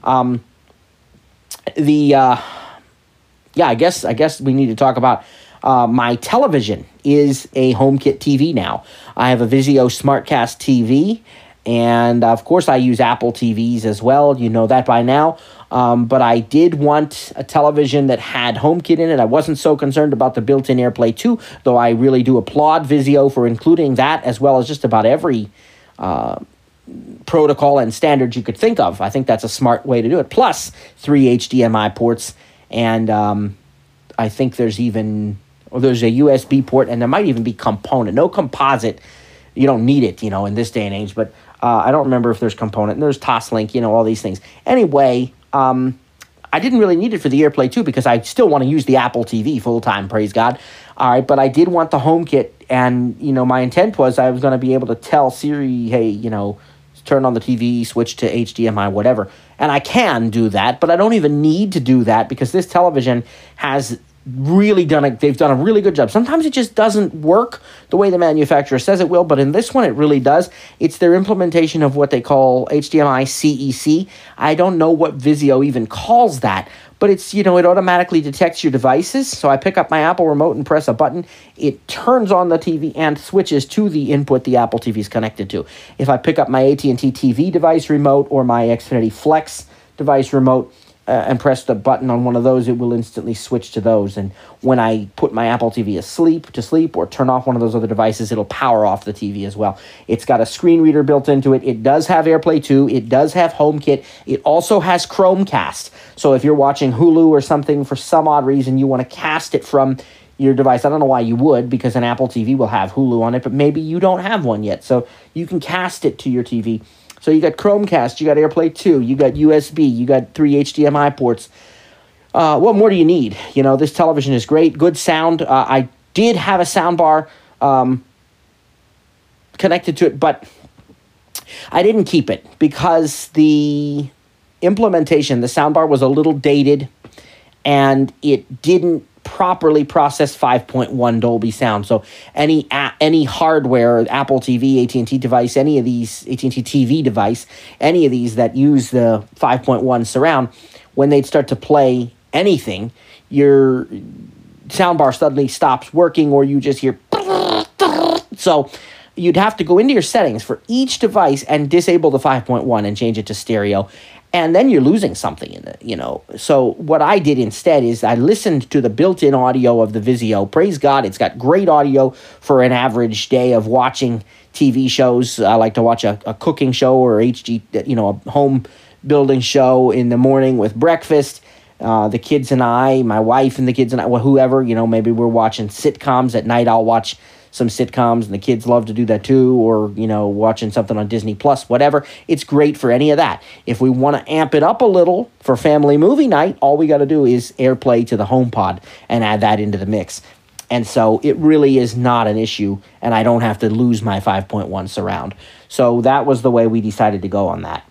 I guess we need to talk about my television is a HomeKit TV now. I have a Vizio SmartCast TV, and of course, I use Apple TVs as well. You know that by now. But I did want a television that had HomeKit in it. I wasn't so concerned about the built-in AirPlay 2, though I really do applaud Vizio for including that, as well as just about every protocol and standard you could think of. I think that's a smart way to do it. Plus 3 HDMI ports, and I think there's a USB port, and there might even be component. No composite. You don't need it, in this day and age, but I don't remember if there's component. And there's Toslink, all these things. Anyway, I didn't really need it for the AirPlay 2 because I still want to use the Apple TV full-time, praise God. All right, but I did want the HomeKit, and, my intent was I was going to be able to tell Siri, hey, turn on the TV, switch to HDMI, whatever. And I can do that, but I don't even need to do that because this television has they've done a really good job. Sometimes it just doesn't work the way the manufacturer says it will, but in this one it really does. It's their implementation of what they call HDMI CEC. I don't know what Vizio even calls that, but it's, it automatically detects your devices. So I pick up my Apple remote and press a button. It turns on the TV and switches to the input the Apple TV is connected to. If I pick up my AT&T TV device remote or my Xfinity Flex device remote, and press the button on one of those, it will instantly switch to those. And when I put my Apple TV to sleep, or turn off one of those other devices, it'll power off the TV as well. It's got a screen reader built into it. It does have AirPlay 2. It does have HomeKit. It also has Chromecast. So if you're watching Hulu or something, for some odd reason, you want to cast it from your device. I don't know why you would, because an Apple TV will have Hulu on it, but maybe you don't have one yet. So you can cast it to your TV. So you got Chromecast, you got AirPlay 2, you got USB, you got 3 HDMI ports. What more do you need? This television is great, good sound. I did have a soundbar connected to it, but I didn't keep it because the implementation, the soundbar was a little dated, and it didn't properly process 5.1 Dolby sound. So any hardware, Apple TV, AT&T device, any of these, AT&T TV device, any of these that use the 5.1 surround, when they'd start to play anything, your soundbar suddenly stops working, or you just hear. So you'd have to go into your settings for each device and disable the 5.1 and change it to stereo. And then you're losing something in it, So what I did instead is I listened to the built-in audio of the Vizio. Praise God, it's got great audio for an average day of watching TV shows. I like to watch a cooking show or a home building show in the morning with breakfast. The kids and I, my wife and the kids and I, whoever, maybe we're watching sitcoms at night. I'll watch some sitcoms, and the kids love to do that too, or, watching something on Disney Plus, whatever. It's great for any of that. If we want to amp it up a little for family movie night, all we got to do is AirPlay to the HomePod and add that into the mix. And so it really is not an issue, and I don't have to lose my 5.1 surround. So that was the way we decided to go on that.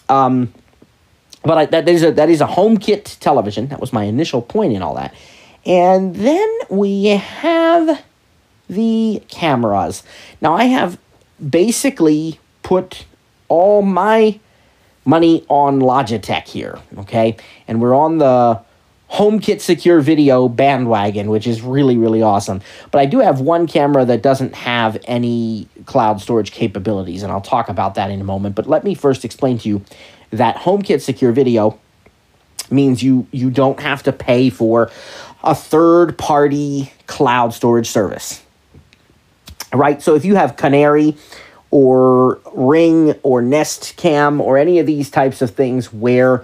But that is a HomeKit television. That was my initial point in all that. And then we have the cameras. Now, I have basically put all my money on Logitech here, okay? And we're on the HomeKit Secure Video bandwagon, which is really, really awesome. But I do have one camera that doesn't have any cloud storage capabilities, and I'll talk about that in a moment. But let me first explain to you that HomeKit Secure Video means you don't have to pay for a third-party cloud storage service, right? So if you have Canary or Ring or Nest Cam or any of these types of things where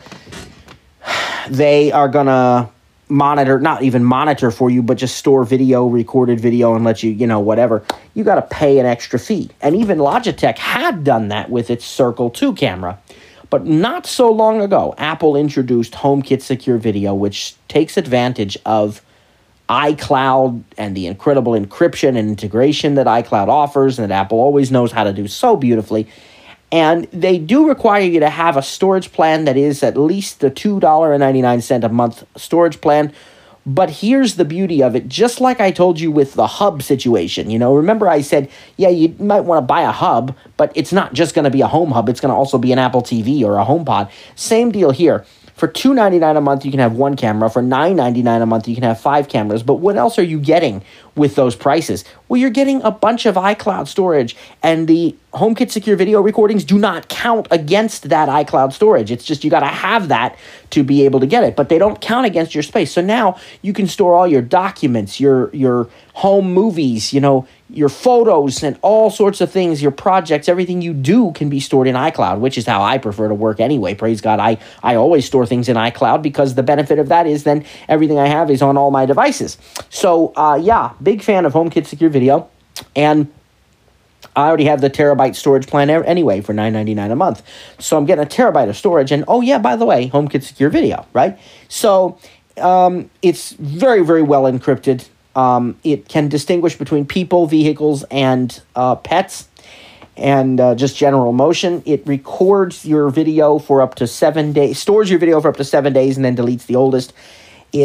they are going to monitor, not even monitor for you, but just store video, recorded video, and let you, whatever, you got to pay an extra fee. And even Logitech had done that with its Circle 2 camera. But not so long ago, Apple introduced HomeKit Secure Video, which takes advantage of iCloud and the incredible encryption and integration that iCloud offers and that Apple always knows how to do so beautifully. And they do require you to have a storage plan that is at least the $2.99 a month storage plan. But here's the beauty of it. Just like I told you with the hub situation, remember I said, yeah, you might want to buy a hub, but it's not just going to be a home hub. It's going to also be an Apple TV or a HomePod. Same deal here. For $2.99 a month, you can have one camera. For $9.99 a month, you can have 5 cameras. But what else are you getting with those prices? Well, you're getting a bunch of iCloud storage, and the HomeKit Secure Video recordings do not count against that iCloud storage. It's just you got to have that to be able to get it, but they don't count against your space. So now you can store all your documents, your home movies, your photos and all sorts of things, your projects, everything you do can be stored in iCloud, which is how I prefer to work anyway. Praise God, I always store things in iCloud because the benefit of that is then everything I have is on all my devices. So, yeah, big fan of HomeKit Secure Video, and I already have the terabyte storage plan anyway for $9.99 a month. So I'm getting a terabyte of storage, and oh yeah, by the way, HomeKit Secure Video, right? So it's very, very well encrypted. It can distinguish between people, vehicles, and pets, and just general motion. It records your video for up to 7 days, stores your video for up to 7 days, and then deletes the oldest. You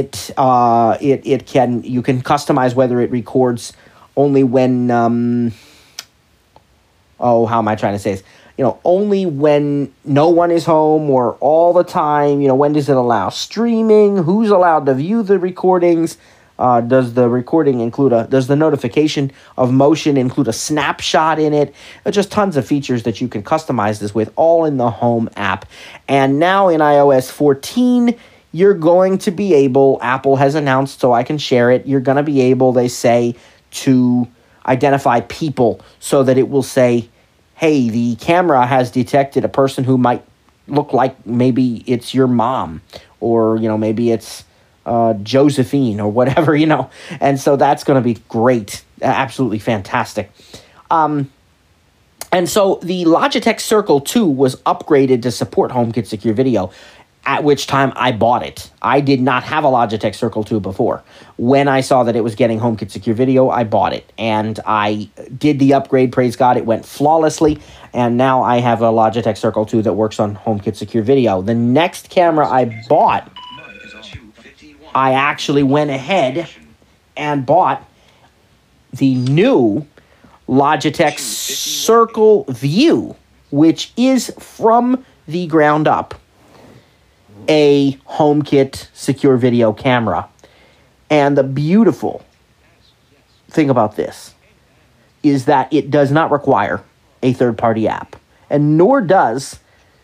can customize whether it records only when, how am I trying to say this? Only when no one is home or all the time. When does it allow streaming? Who's allowed to view the recordings? Does the recording does the notification of motion include a snapshot in it? Just tons of features that you can customize this with, all in the Home app. And now in iOS 14, you're going to be able, Apple has announced, so I can share it, you're going to be able, they say, to identify people so that it will say, hey, the camera has detected a person who might look like maybe it's your mom, or, maybe it's Josephine or whatever, and so that's going to be great, absolutely fantastic. And so the Logitech Circle 2 was upgraded to support HomeKit Secure Video, at which time I bought it. I did not have a Logitech Circle 2 before. When I saw that it was getting HomeKit Secure Video, I bought it, and I did the upgrade, praise God, it went flawlessly, and now I have a Logitech Circle 2 that works on HomeKit Secure Video. The next camera I bought, I actually went ahead and bought the new Logitech Circle View, which is from the ground up a HomeKit Secure Video camera. And the beautiful thing about this is that it does not require a third-party app, and nor does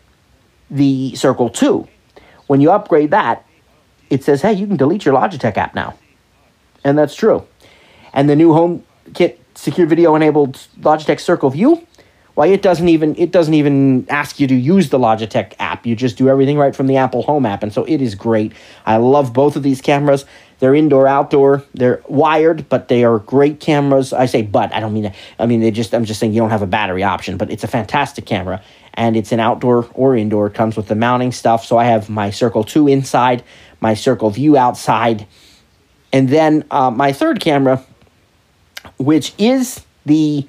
the Circle 2. When you upgrade that, it says, hey, you can delete your Logitech app now. And that's true. And the new HomeKit Secure Video enabled Logitech Circle View, well, it doesn't even ask you to use the Logitech app. You just do everything right from the Apple Home app, and so it is great. I love both of these cameras. They're indoor, outdoor. They're wired, but they are great cameras. I say but, I don't mean that. I mean, I'm just saying you don't have a battery option, but it's a fantastic camera, and it's an outdoor or indoor. It comes with the mounting stuff, so I have my Circle 2 inside, my Circle View outside, and then my third camera which is the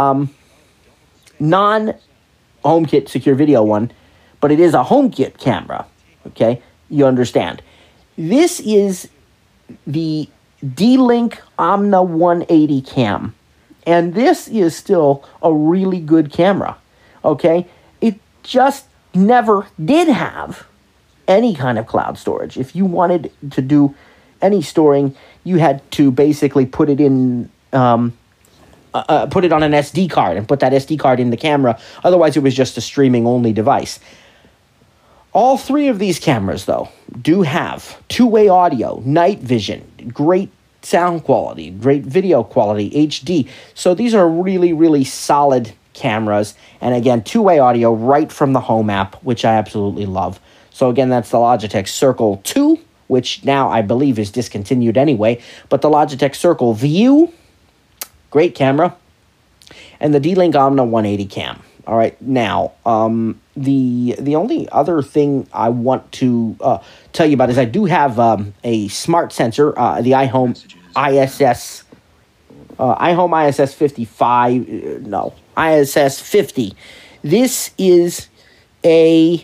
non-HomeKit secure video one, but it is a HomeKit camera, okay? You understand. This is the D-Link Omna 180 cam, and this is still a really good camera, okay? It just never did have any kind of cloud storage. If you wanted to do any storing, you had to basically put it in, put it on an SD card and put that SD card in the camera. Otherwise, it was just a streaming-only device. All three of these cameras, though, do have two-way audio, night vision, great sound quality, great video quality, HD. So these are really, really solid cameras. And again, two-way audio right from the Home app, which I absolutely love. So again, that's the Logitech Circle 2, which now I believe is discontinued anyway. But the Logitech Circle View, great camera. And the D-Link Omna 180 cam. All right, now, the only other thing I want to tell you about is I do have a smart sensor, the iHome ISS, iHome ISS 55, ISS 50. This is a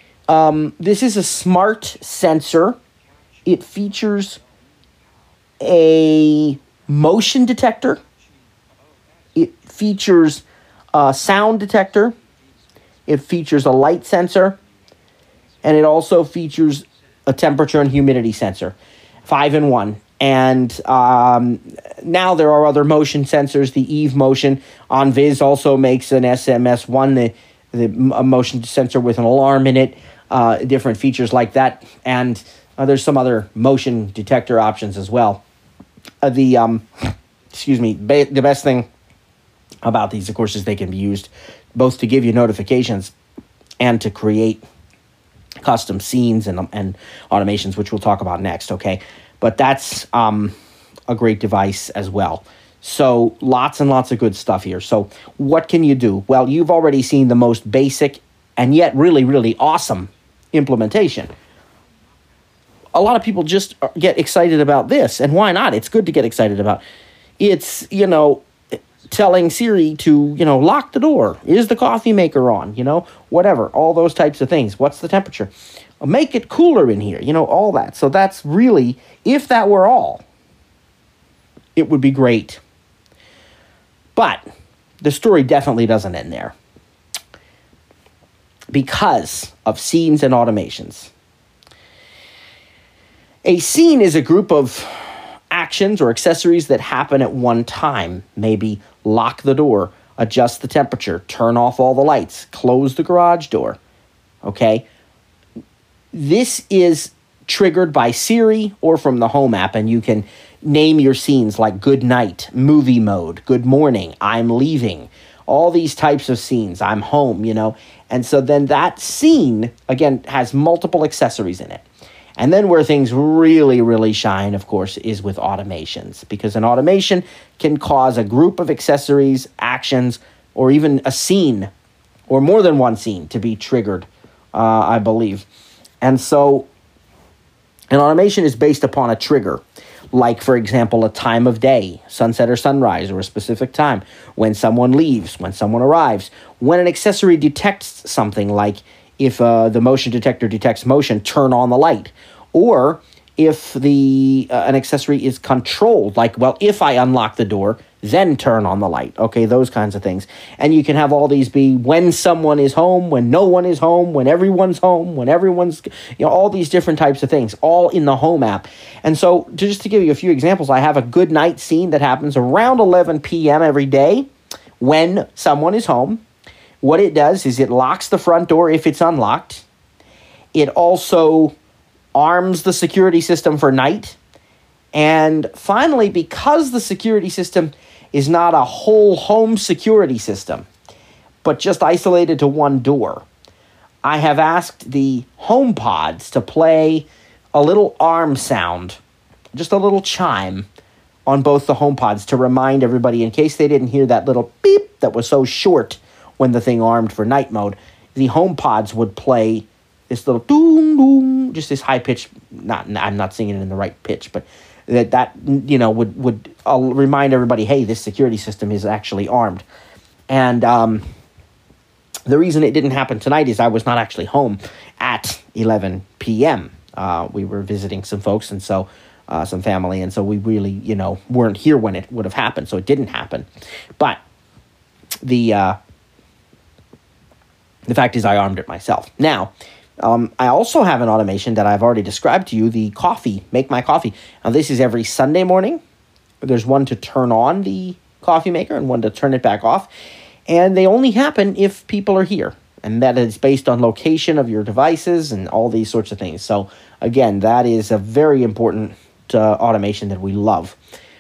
smart sensor. It features a motion detector. It features a sound detector. It features a light sensor. And it also features a temperature and humidity sensor. 5-in-1. And now there are other motion sensors. The Eve Motion OnViz also makes an SMS1, the motion sensor with an alarm in it. Different features like that. And there's some other motion detector options as well. The best thing about these, of course, is they can be used both to give you notifications and to create custom scenes and automations, which we'll talk about next, okay? But that's a great device as well. So lots and lots of good stuff here. So what can you do? Well, you've already seen the most basic and yet really, really awesome implementation. A lot of people just get excited about this, and why not? It's good to get excited about. It's, telling Siri to, lock the door. Is the coffee maker on? Whatever. All those types of things. What's the temperature? Make it cooler in here. All that. So that's really, if that were all, it would be great. But the story definitely doesn't end there. Because of scenes and automations. A scene is a group of actions or accessories that happen at one time. Maybe lock the door, adjust the temperature, turn off all the lights, close the garage door. Okay? This is triggered by Siri or from the Home app, and you can name your scenes like good night, movie mode, good morning, I'm leaving. All these types of scenes. I'm home, And so then that scene, again, has multiple accessories in it. And then where things really, really shine, of course, is with automations. Because an automation can cause a group of accessories, actions, or even a scene, or more than one scene, to be triggered, I believe. And so an automation is based upon a trigger. Like, for example, a time of day, sunset or sunrise, or a specific time, when someone leaves, when someone arrives. When an accessory detects something, like if the motion detector detects motion, turn on the light. Or if an accessory is controlled, like, well, if I unlock the door, then turn on the light. Okay, those kinds of things. And you can have all these be when someone is home, when no one is home, when everyone's home, when everyone's, all these different types of things, all in the Home app. And so just to give you a few examples, I have a good night scene that happens around 11 p.m. every day when someone is home. What it does is it locks the front door if it's unlocked. It also arms the security system for night. And finally, because the security system is not a whole home security system, but just isolated to one door, I have asked the HomePods to play a little arm sound, just a little chime on both the HomePods to remind everybody, in case they didn't hear that little beep that was so short when the thing armed for night mode, the HomePods would play this little doom, doom, just this high pitch, I'm not singing it in the right pitch, but that would remind everybody, hey, this security system is actually armed. And the reason it didn't happen tonight is I was not actually home at 11 p.m. We were visiting some folks, and so some family, and so we really, weren't here when it would have happened, so it didn't happen. But the fact is I armed it myself. Now, I also have an automation that I've already described to you, the coffee, Make My Coffee. Now, this is every Sunday morning. There's one to turn on the coffee maker and one to turn it back off. And they only happen if people are here. And that is based on location of your devices and all these sorts of things. So, again, that is a very important automation that we love.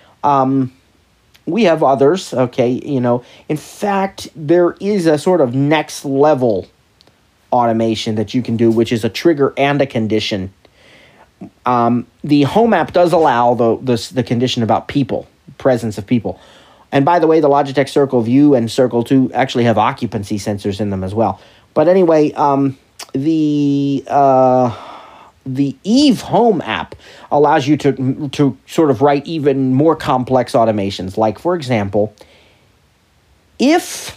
We have others, okay, In fact, there is a sort of next level automation that you can do, which is a trigger and a condition. The Home app does allow the condition about people, presence of people. And by the way, the Logitech Circle View and Circle 2 actually have occupancy sensors in them as well. But anyway, the Eve Home app allows you to sort of write even more complex automations. Like, for example, if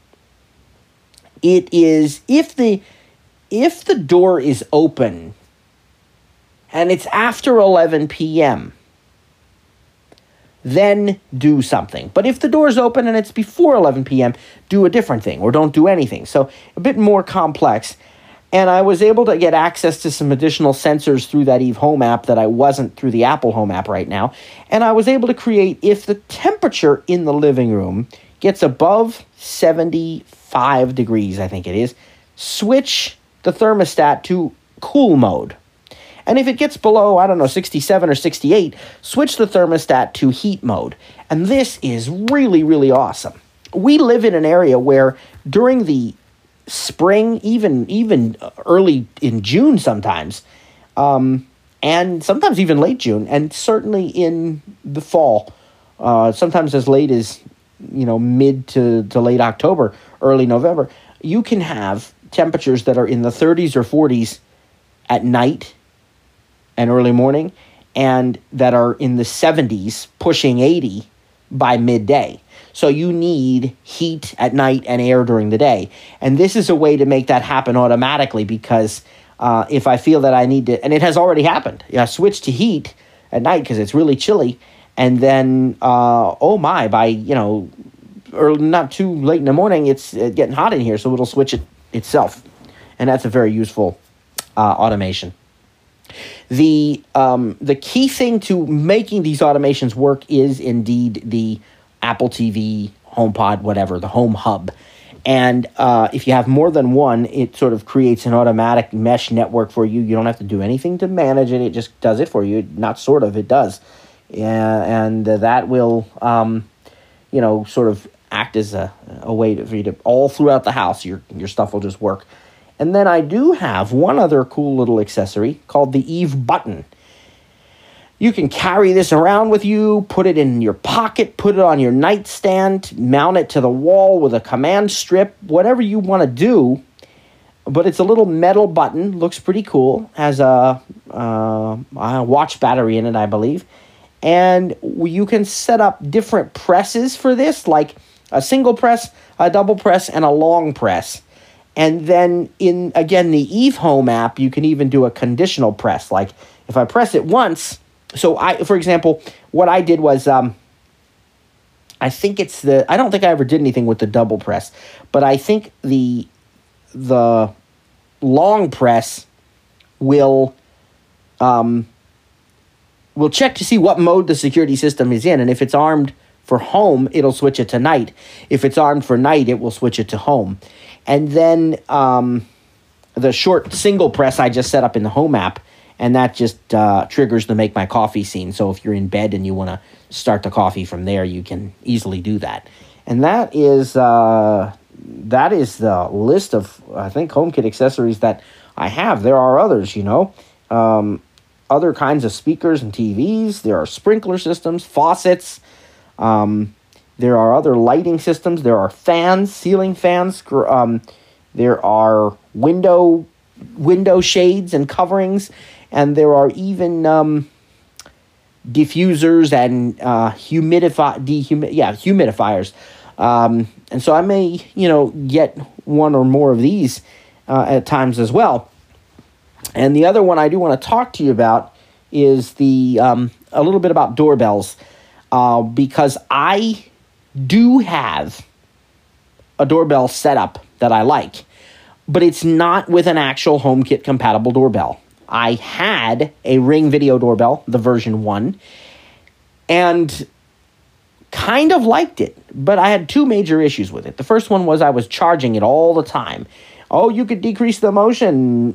the door is open and it's after 11 p.m., then do something. But if the door is open and it's before 11 p.m., do a different thing or don't do anything. So a bit more complex. And I was able to get access to some additional sensors through that Eve Home app that I wasn't through the Apple Home app right now. And I was able to create, if the temperature in the living room gets above 75 degrees, I think it is, switch the thermostat to cool mode. And if it gets below, 67 or 68, switch the thermostat to heat mode. And this is really, really awesome. We live in an area where during the spring, even early in June sometimes, and sometimes even late June, and certainly in the fall, sometimes as late as, mid to late October, early November, you can have temperatures that are in the 30s or 40s at night and early morning, and that are in the 70s, pushing 80 by midday. So you need heat at night and air during the day. And this is a way to make that happen automatically, because if I feel that I need to, and it has already happened, switch to heat at night because it's really chilly, and then, by, early, not too late in the morning, it's getting hot in here, so it'll switch it itself. And that's a very useful automation. The key thing to making these automations work is indeed the Apple TV, HomePod, whatever, the Home Hub. And if you have more than one, it sort of creates an automatic mesh network for you. You don't have to do anything to manage it. It just does it for you. Not sort of, it does. And that will, sort of act as a way for you to, all throughout the house, your stuff will just work. And then I do have one other cool little accessory called the Eve button. You can carry this around with you, put it in your pocket, put it on your nightstand, mount it to the wall with a command strip, whatever you want to do. But it's a little metal button, looks pretty cool, has a watch battery in it, I believe. And you can set up different presses for this, like a single press, a double press, and a long press. And then in, again, the Eve Home app, you can even do a conditional press. Like if I press it once, for example, what I did was, I don't think I ever did anything with the double press, but I think the long press will check to see what mode the security system is in. And if it's armed for home, it'll switch it to night. If it's armed for night, it will switch it to home. And then the short single press I just set up in the Home app, and that just triggers the Make My Coffee scene. So if you're in bed and you want to start the coffee from there, you can easily do that. And that is the list of, I think, HomeKit accessories that I have. There are others, other kinds of speakers and TVs. There are sprinkler systems, faucets. There are other lighting systems. There are fans, ceiling fans. There are window shades and coverings. And there are even diffusers and humidifiers. And so I may, get one or more of these at times as well. And the other one I do want to talk to you about is a little bit about doorbells, because I do have a doorbell setup that I like, but it's not with an actual HomeKit compatible doorbell. I had a Ring video doorbell, the version 1, and kind of liked it, but I had two major issues with it. The first one was I was charging it all the time. Oh, you could decrease the motion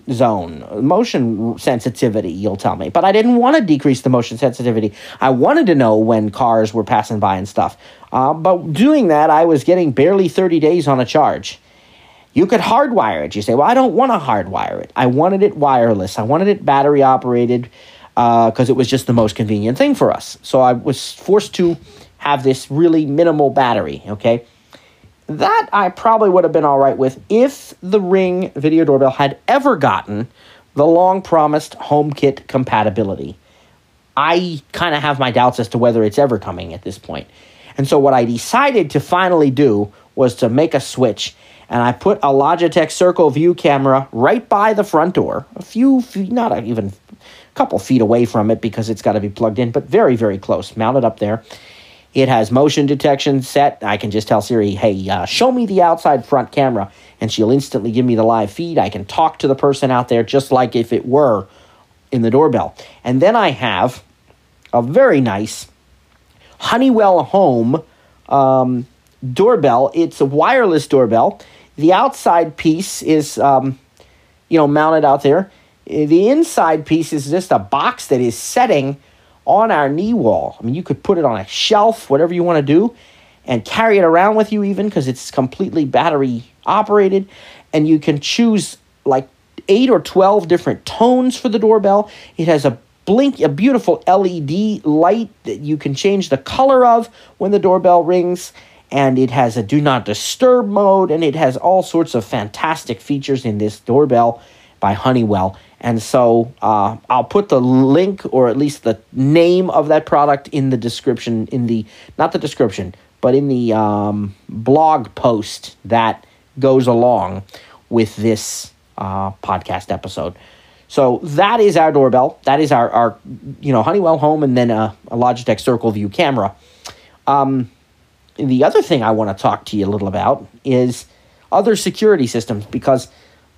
sensitivity, you'll tell me. But I didn't want to decrease the motion sensitivity. I wanted to know when cars were passing by and stuff. But doing that, I was getting barely 30 days on a charge. You could hardwire it. You say, well, I don't want to hardwire it. I wanted it wireless. I wanted it battery operated because it was just the most convenient thing for us. So I was forced to have this really minimal battery, okay? That I probably would have been all right with if the Ring video doorbell had ever gotten the long-promised HomeKit compatibility. I kind of have my doubts as to whether it's ever coming at this point. And so what I decided to finally do was to make a switch, and I put a Logitech Circle View camera right by the front door, a few feet, not even a couple feet away from it because it's got to be plugged in, but very, very close, mounted up there. It has motion detection set. I can just tell Siri, hey, show me the outside front camera, and she'll instantly give me the live feed. I can talk to the person out there just like if it were in the doorbell. And then I have a very nice Honeywell Home doorbell. It's a wireless doorbell. The outside piece is, mounted out there. The inside piece is just a box that is setting on our knee wall. I mean, you could put it on a shelf, whatever you want to do, and carry it around with you even because it's completely battery operated. And you can choose like 8 or 12 different tones for the doorbell. It has a beautiful LED light that you can change the color of when the doorbell rings. And it has a do not disturb mode, and it has all sorts of fantastic features in this doorbell by Honeywell. And so I'll put the link, or at least the name of that product, in the description, not the description, but in the blog post that goes along with this podcast episode. So that is our doorbell. That is our Honeywell Home, and then a Logitech Circle View camera. The other thing I want to talk to you a little about is other security systems, because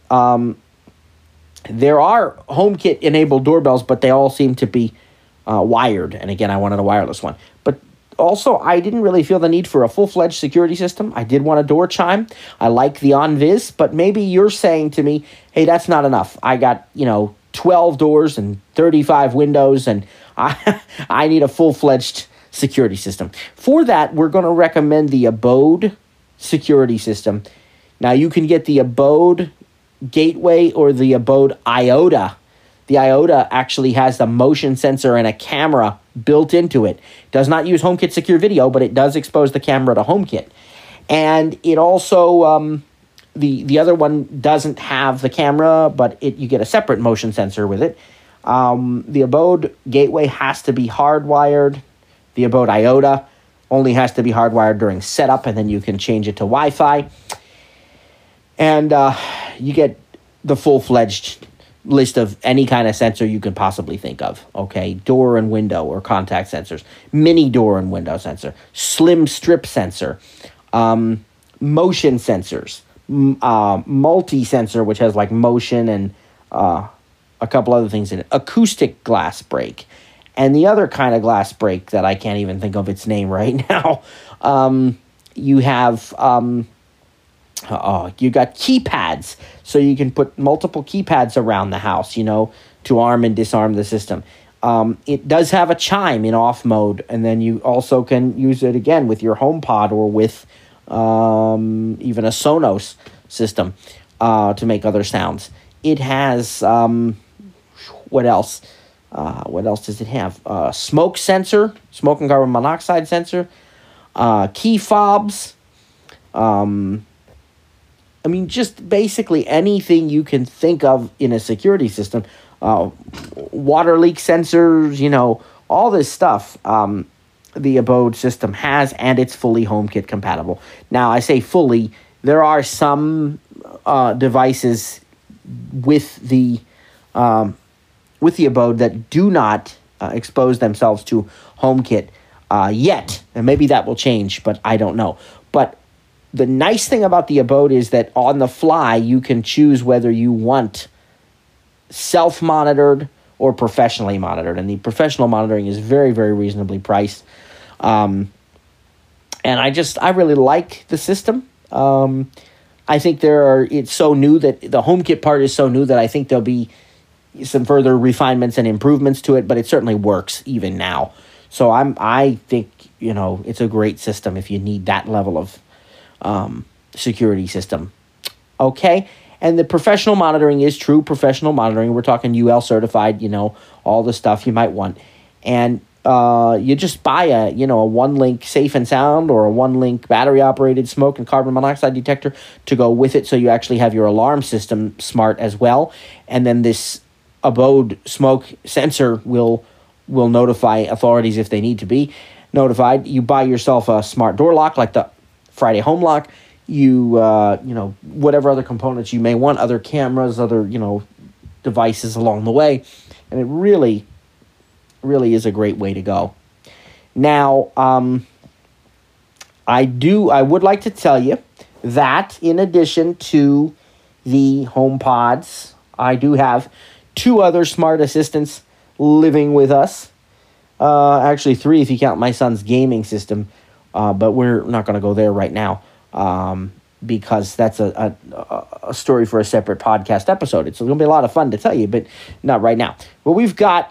there are HomeKit-enabled doorbells, but they all seem to be wired. And again, I wanted a wireless one. But also, I didn't really feel the need for a full-fledged security system. I did want a door chime. I like the OnViz, but maybe you're saying to me, hey, that's not enough. I got, 12 doors and 35 windows, and I need a full-fledged security system. For that, we're going to recommend the Abode security system. Now, you can get the Abode Gateway or the Abode IOTA. The IOTA actually has the motion sensor and a camera built into it. Does not use HomeKit Secure Video, but it does expose the camera to HomeKit. And it also, the other one doesn't have the camera, but you get a separate motion sensor with it. The Abode Gateway has to be hardwired. The Abode IOTA only has to be hardwired during setup, and then you can change it to Wi-Fi. And you get the full-fledged list of any kind of sensor you could possibly think of, okay? Door and window or contact sensors, mini door and window sensor, slim strip sensor, motion sensors, multi-sensor, which has like motion and a couple other things in it, acoustic glass break, and the other kind of glass break that I can't even think of its name right now. You have... you got keypads, so you can put multiple keypads around the house, to arm and disarm the system. It does have a chime in off mode, and then you also can use it again with your HomePod or with even a Sonos system to make other sounds. It has, what else? What else does it have? Smoke sensor, smoke and carbon monoxide sensor, key fobs, just basically anything you can think of in a security system. Water leak sensors, all this stuff the Abode system has, and it's fully HomeKit compatible. Now, I say fully. There are some devices with the Abode that do not expose themselves to HomeKit yet, and maybe that will change, but I don't know. But the nice thing about the Abode is that on the fly, you can choose whether you want self-monitored or professionally monitored, and the professional monitoring is very, very reasonably priced. And I really like the system. I think it's so new that the HomeKit part is so new that I think there'll be some further refinements and improvements to it, but it certainly works even now. So I think, it's a great system if you need that level of security system. Okay. And the professional monitoring is true professional monitoring. We're talking UL certified, all the stuff you might want. And you just buy a 1-link safe and sound or a 1-link battery operated smoke and carbon monoxide detector to go with it. So you actually have your alarm system smart as well. And then this Abode smoke sensor will notify authorities if they need to be notified. You buy yourself a smart door lock like the Friday Home Lock. You, whatever other components you may want, other cameras, other, devices along the way. And it really, really is a great way to go. Now, I would like to tell you that in addition to the HomePods, I do have 2 other smart assistants living with us. Actually 3 if you count my son's gaming system, but we're not going to go there right now. Because that's a story for a separate podcast episode. It's going to be a lot of fun to tell you, but not right now. Well, we've got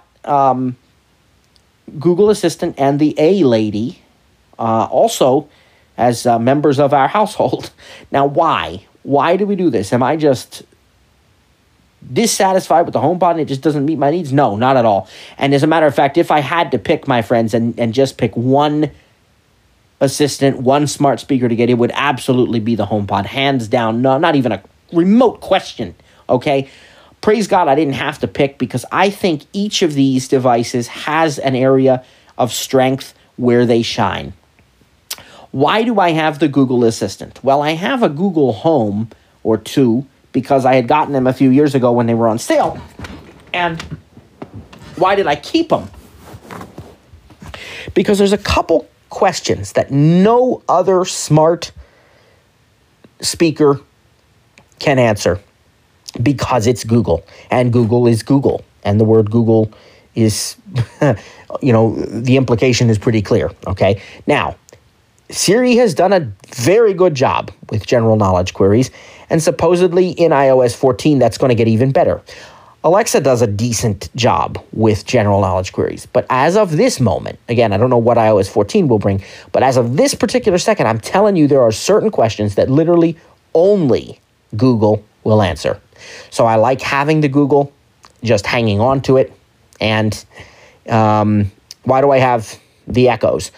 Google Assistant and the A-Lady also as members of our household. Now, why? Why do we do this? Am I just dissatisfied with the HomePod and it just doesn't meet my needs? No, not at all. And as a matter of fact, if I had to pick, my friends, and just pick one assistant, one smart speaker to get, it would absolutely be the HomePod, hands down. No, not even a remote question. Okay, praise God I didn't have to pick, because I think each of these devices has an area of strength where they shine. Why do I have the Google Assistant? Well, I have a Google Home or 2 because I had gotten them a few years ago when they were on sale. And why did I keep them? Because there's a couple questions that no other smart speaker can answer, because it's Google, and Google is Google, and the word Google is, the implication is pretty clear. Okay. Now, Siri has done a very good job with general knowledge queries, and supposedly in iOS 14, that's going to get even better. Alexa does a decent job with general knowledge queries. But as of this moment, again, I don't know what iOS 14 will bring, but as of this particular second, I'm telling you there are certain questions that literally only Google will answer. So I like having the Google, just hanging on to it. And why do I have the Echoes?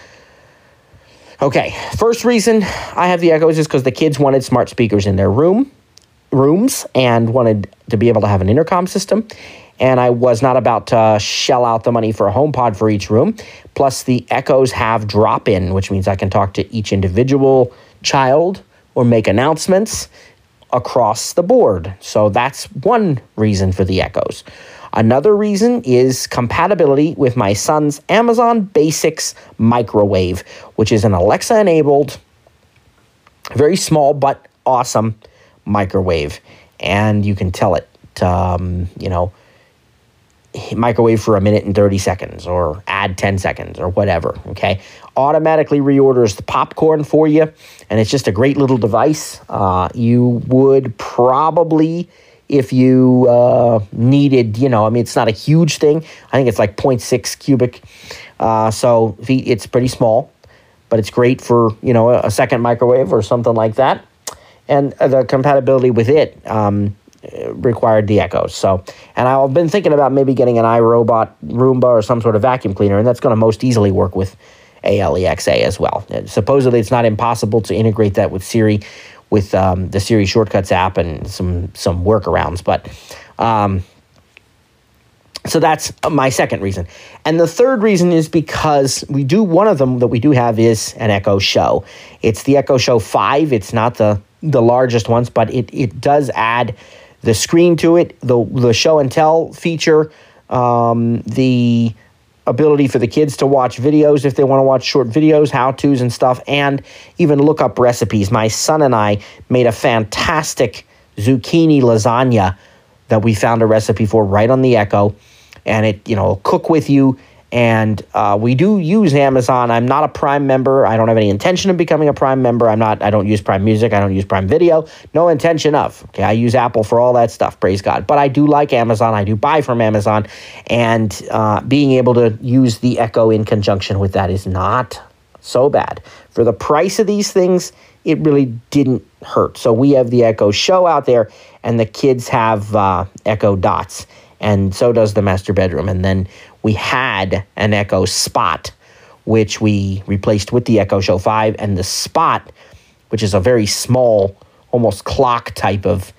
Okay, first reason I have the Echoes is because the kids wanted smart speakers in their rooms and wanted to be able to have an intercom system. And I was not about to shell out the money for a HomePod for each room. Plus, the Echoes have drop-in, which means I can talk to each individual child or make announcements across the board. So that's one reason for the Echoes. Another reason is compatibility with my son's Amazon Basics microwave, which is an Alexa-enabled, very small but awesome microwave. And you can tell it, microwave for 1 minute and 30 seconds or add 10 seconds or whatever, okay? Automatically reorders the popcorn for you, and it's just a great little device. You would probably, if you needed, it's not a huge thing. I think it's like 0.6 cubic. So it's pretty small, but it's great for, a second microwave or something like that. And the compatibility with it required the Echoes. So, and I've been thinking about maybe getting an iRobot Roomba or some sort of vacuum cleaner, and that's going to most easily work with Alexa as well. Supposedly, it's not impossible to integrate that with Siri, with the Siri Shortcuts app and some workarounds. But So that's my second reason. And the third reason is because one of them that we do have is an Echo Show. It's the Echo Show 5. It's not the largest ones, but it does add the screen to it, the show and tell feature, the ability for the kids to watch videos if they want to watch short videos, how-tos and stuff, and even look up recipes. My son and I made a fantastic zucchini lasagna that we found a recipe for right on the Echo, and it'll cook with you. And we do use Amazon. I'm not a Prime member. I don't have any intention of becoming a Prime member. I don't use Prime Music. I don't use Prime Video. No intention of. Okay, I use Apple for all that stuff. Praise God. But I do like Amazon. I do buy from Amazon. And being able to use the Echo in conjunction with that is not so bad. For the price of these things, it really didn't hurt. So we have the Echo Show out there, and the kids have Echo Dots. And so does the master bedroom. And then we had an Echo Spot, which we replaced with the Echo Show 5. And the Spot, which is a very small, almost clock type of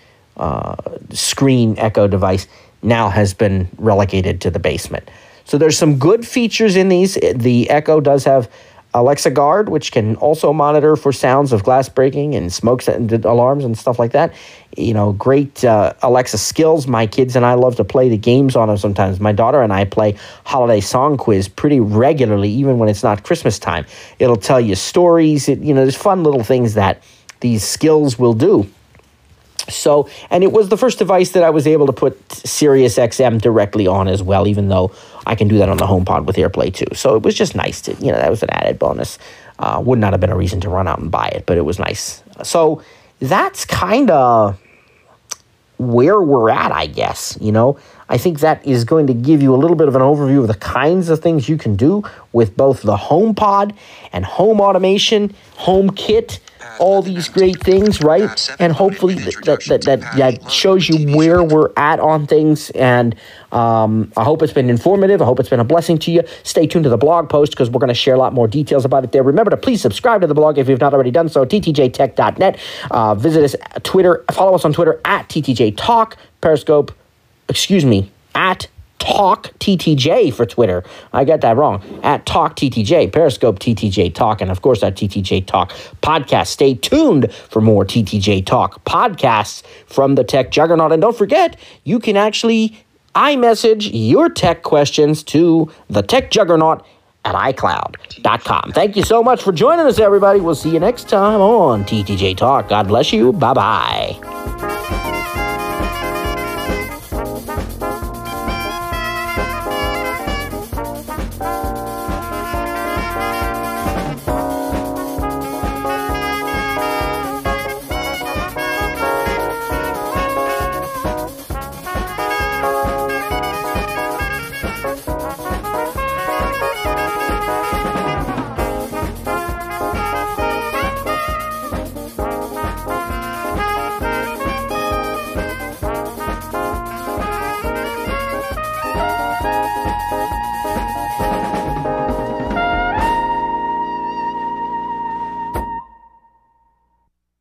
screen Echo device, now has been relegated to the basement. So there's some good features in these. The Echo does have Alexa Guard, which can also monitor for sounds of glass breaking and smoke alarms and stuff like that. Great Alexa skills. My kids and I love to play the games on them sometimes. My daughter and I play Holiday Song Quiz pretty regularly, even when it's not Christmas time. It'll tell you stories. There's fun little things that these skills will do. So, and it was the first device that I was able to put Sirius XM directly on as well, even though I can do that on the HomePod with AirPlay too. So it was just nice to, that was an added bonus. Would not have been a reason to run out and buy it, but it was nice. So that's kind of where we're at, I guess. I think that is going to give you a little bit of an overview of the kinds of things you can do with both the HomePod and home automation, HomeKit, all these great things, right? And hopefully that shows you where we're at on things. And I hope it's been informative. I hope it's been a blessing to you. Stay tuned to the blog post because we're going to share a lot more details about it there. Remember to please subscribe to the blog if you've not already done so, ttjtech.net. Visit us at Twitter. Follow us on Twitter at ttjtalk, Periscope, at Talk TTJ for Twitter. I got that wrong. At Talk TTJ, Periscope TTJ Talk, and of course at TTJ Talk Podcast. Stay tuned for more TTJ Talk podcasts from the Tech Juggernaut. And don't forget, you can actually iMessage your tech questions to the Tech Juggernaut at iCloud.com. Thank you so much for joining us, everybody. We'll see you next time on TTJ Talk. God bless you. Bye-bye.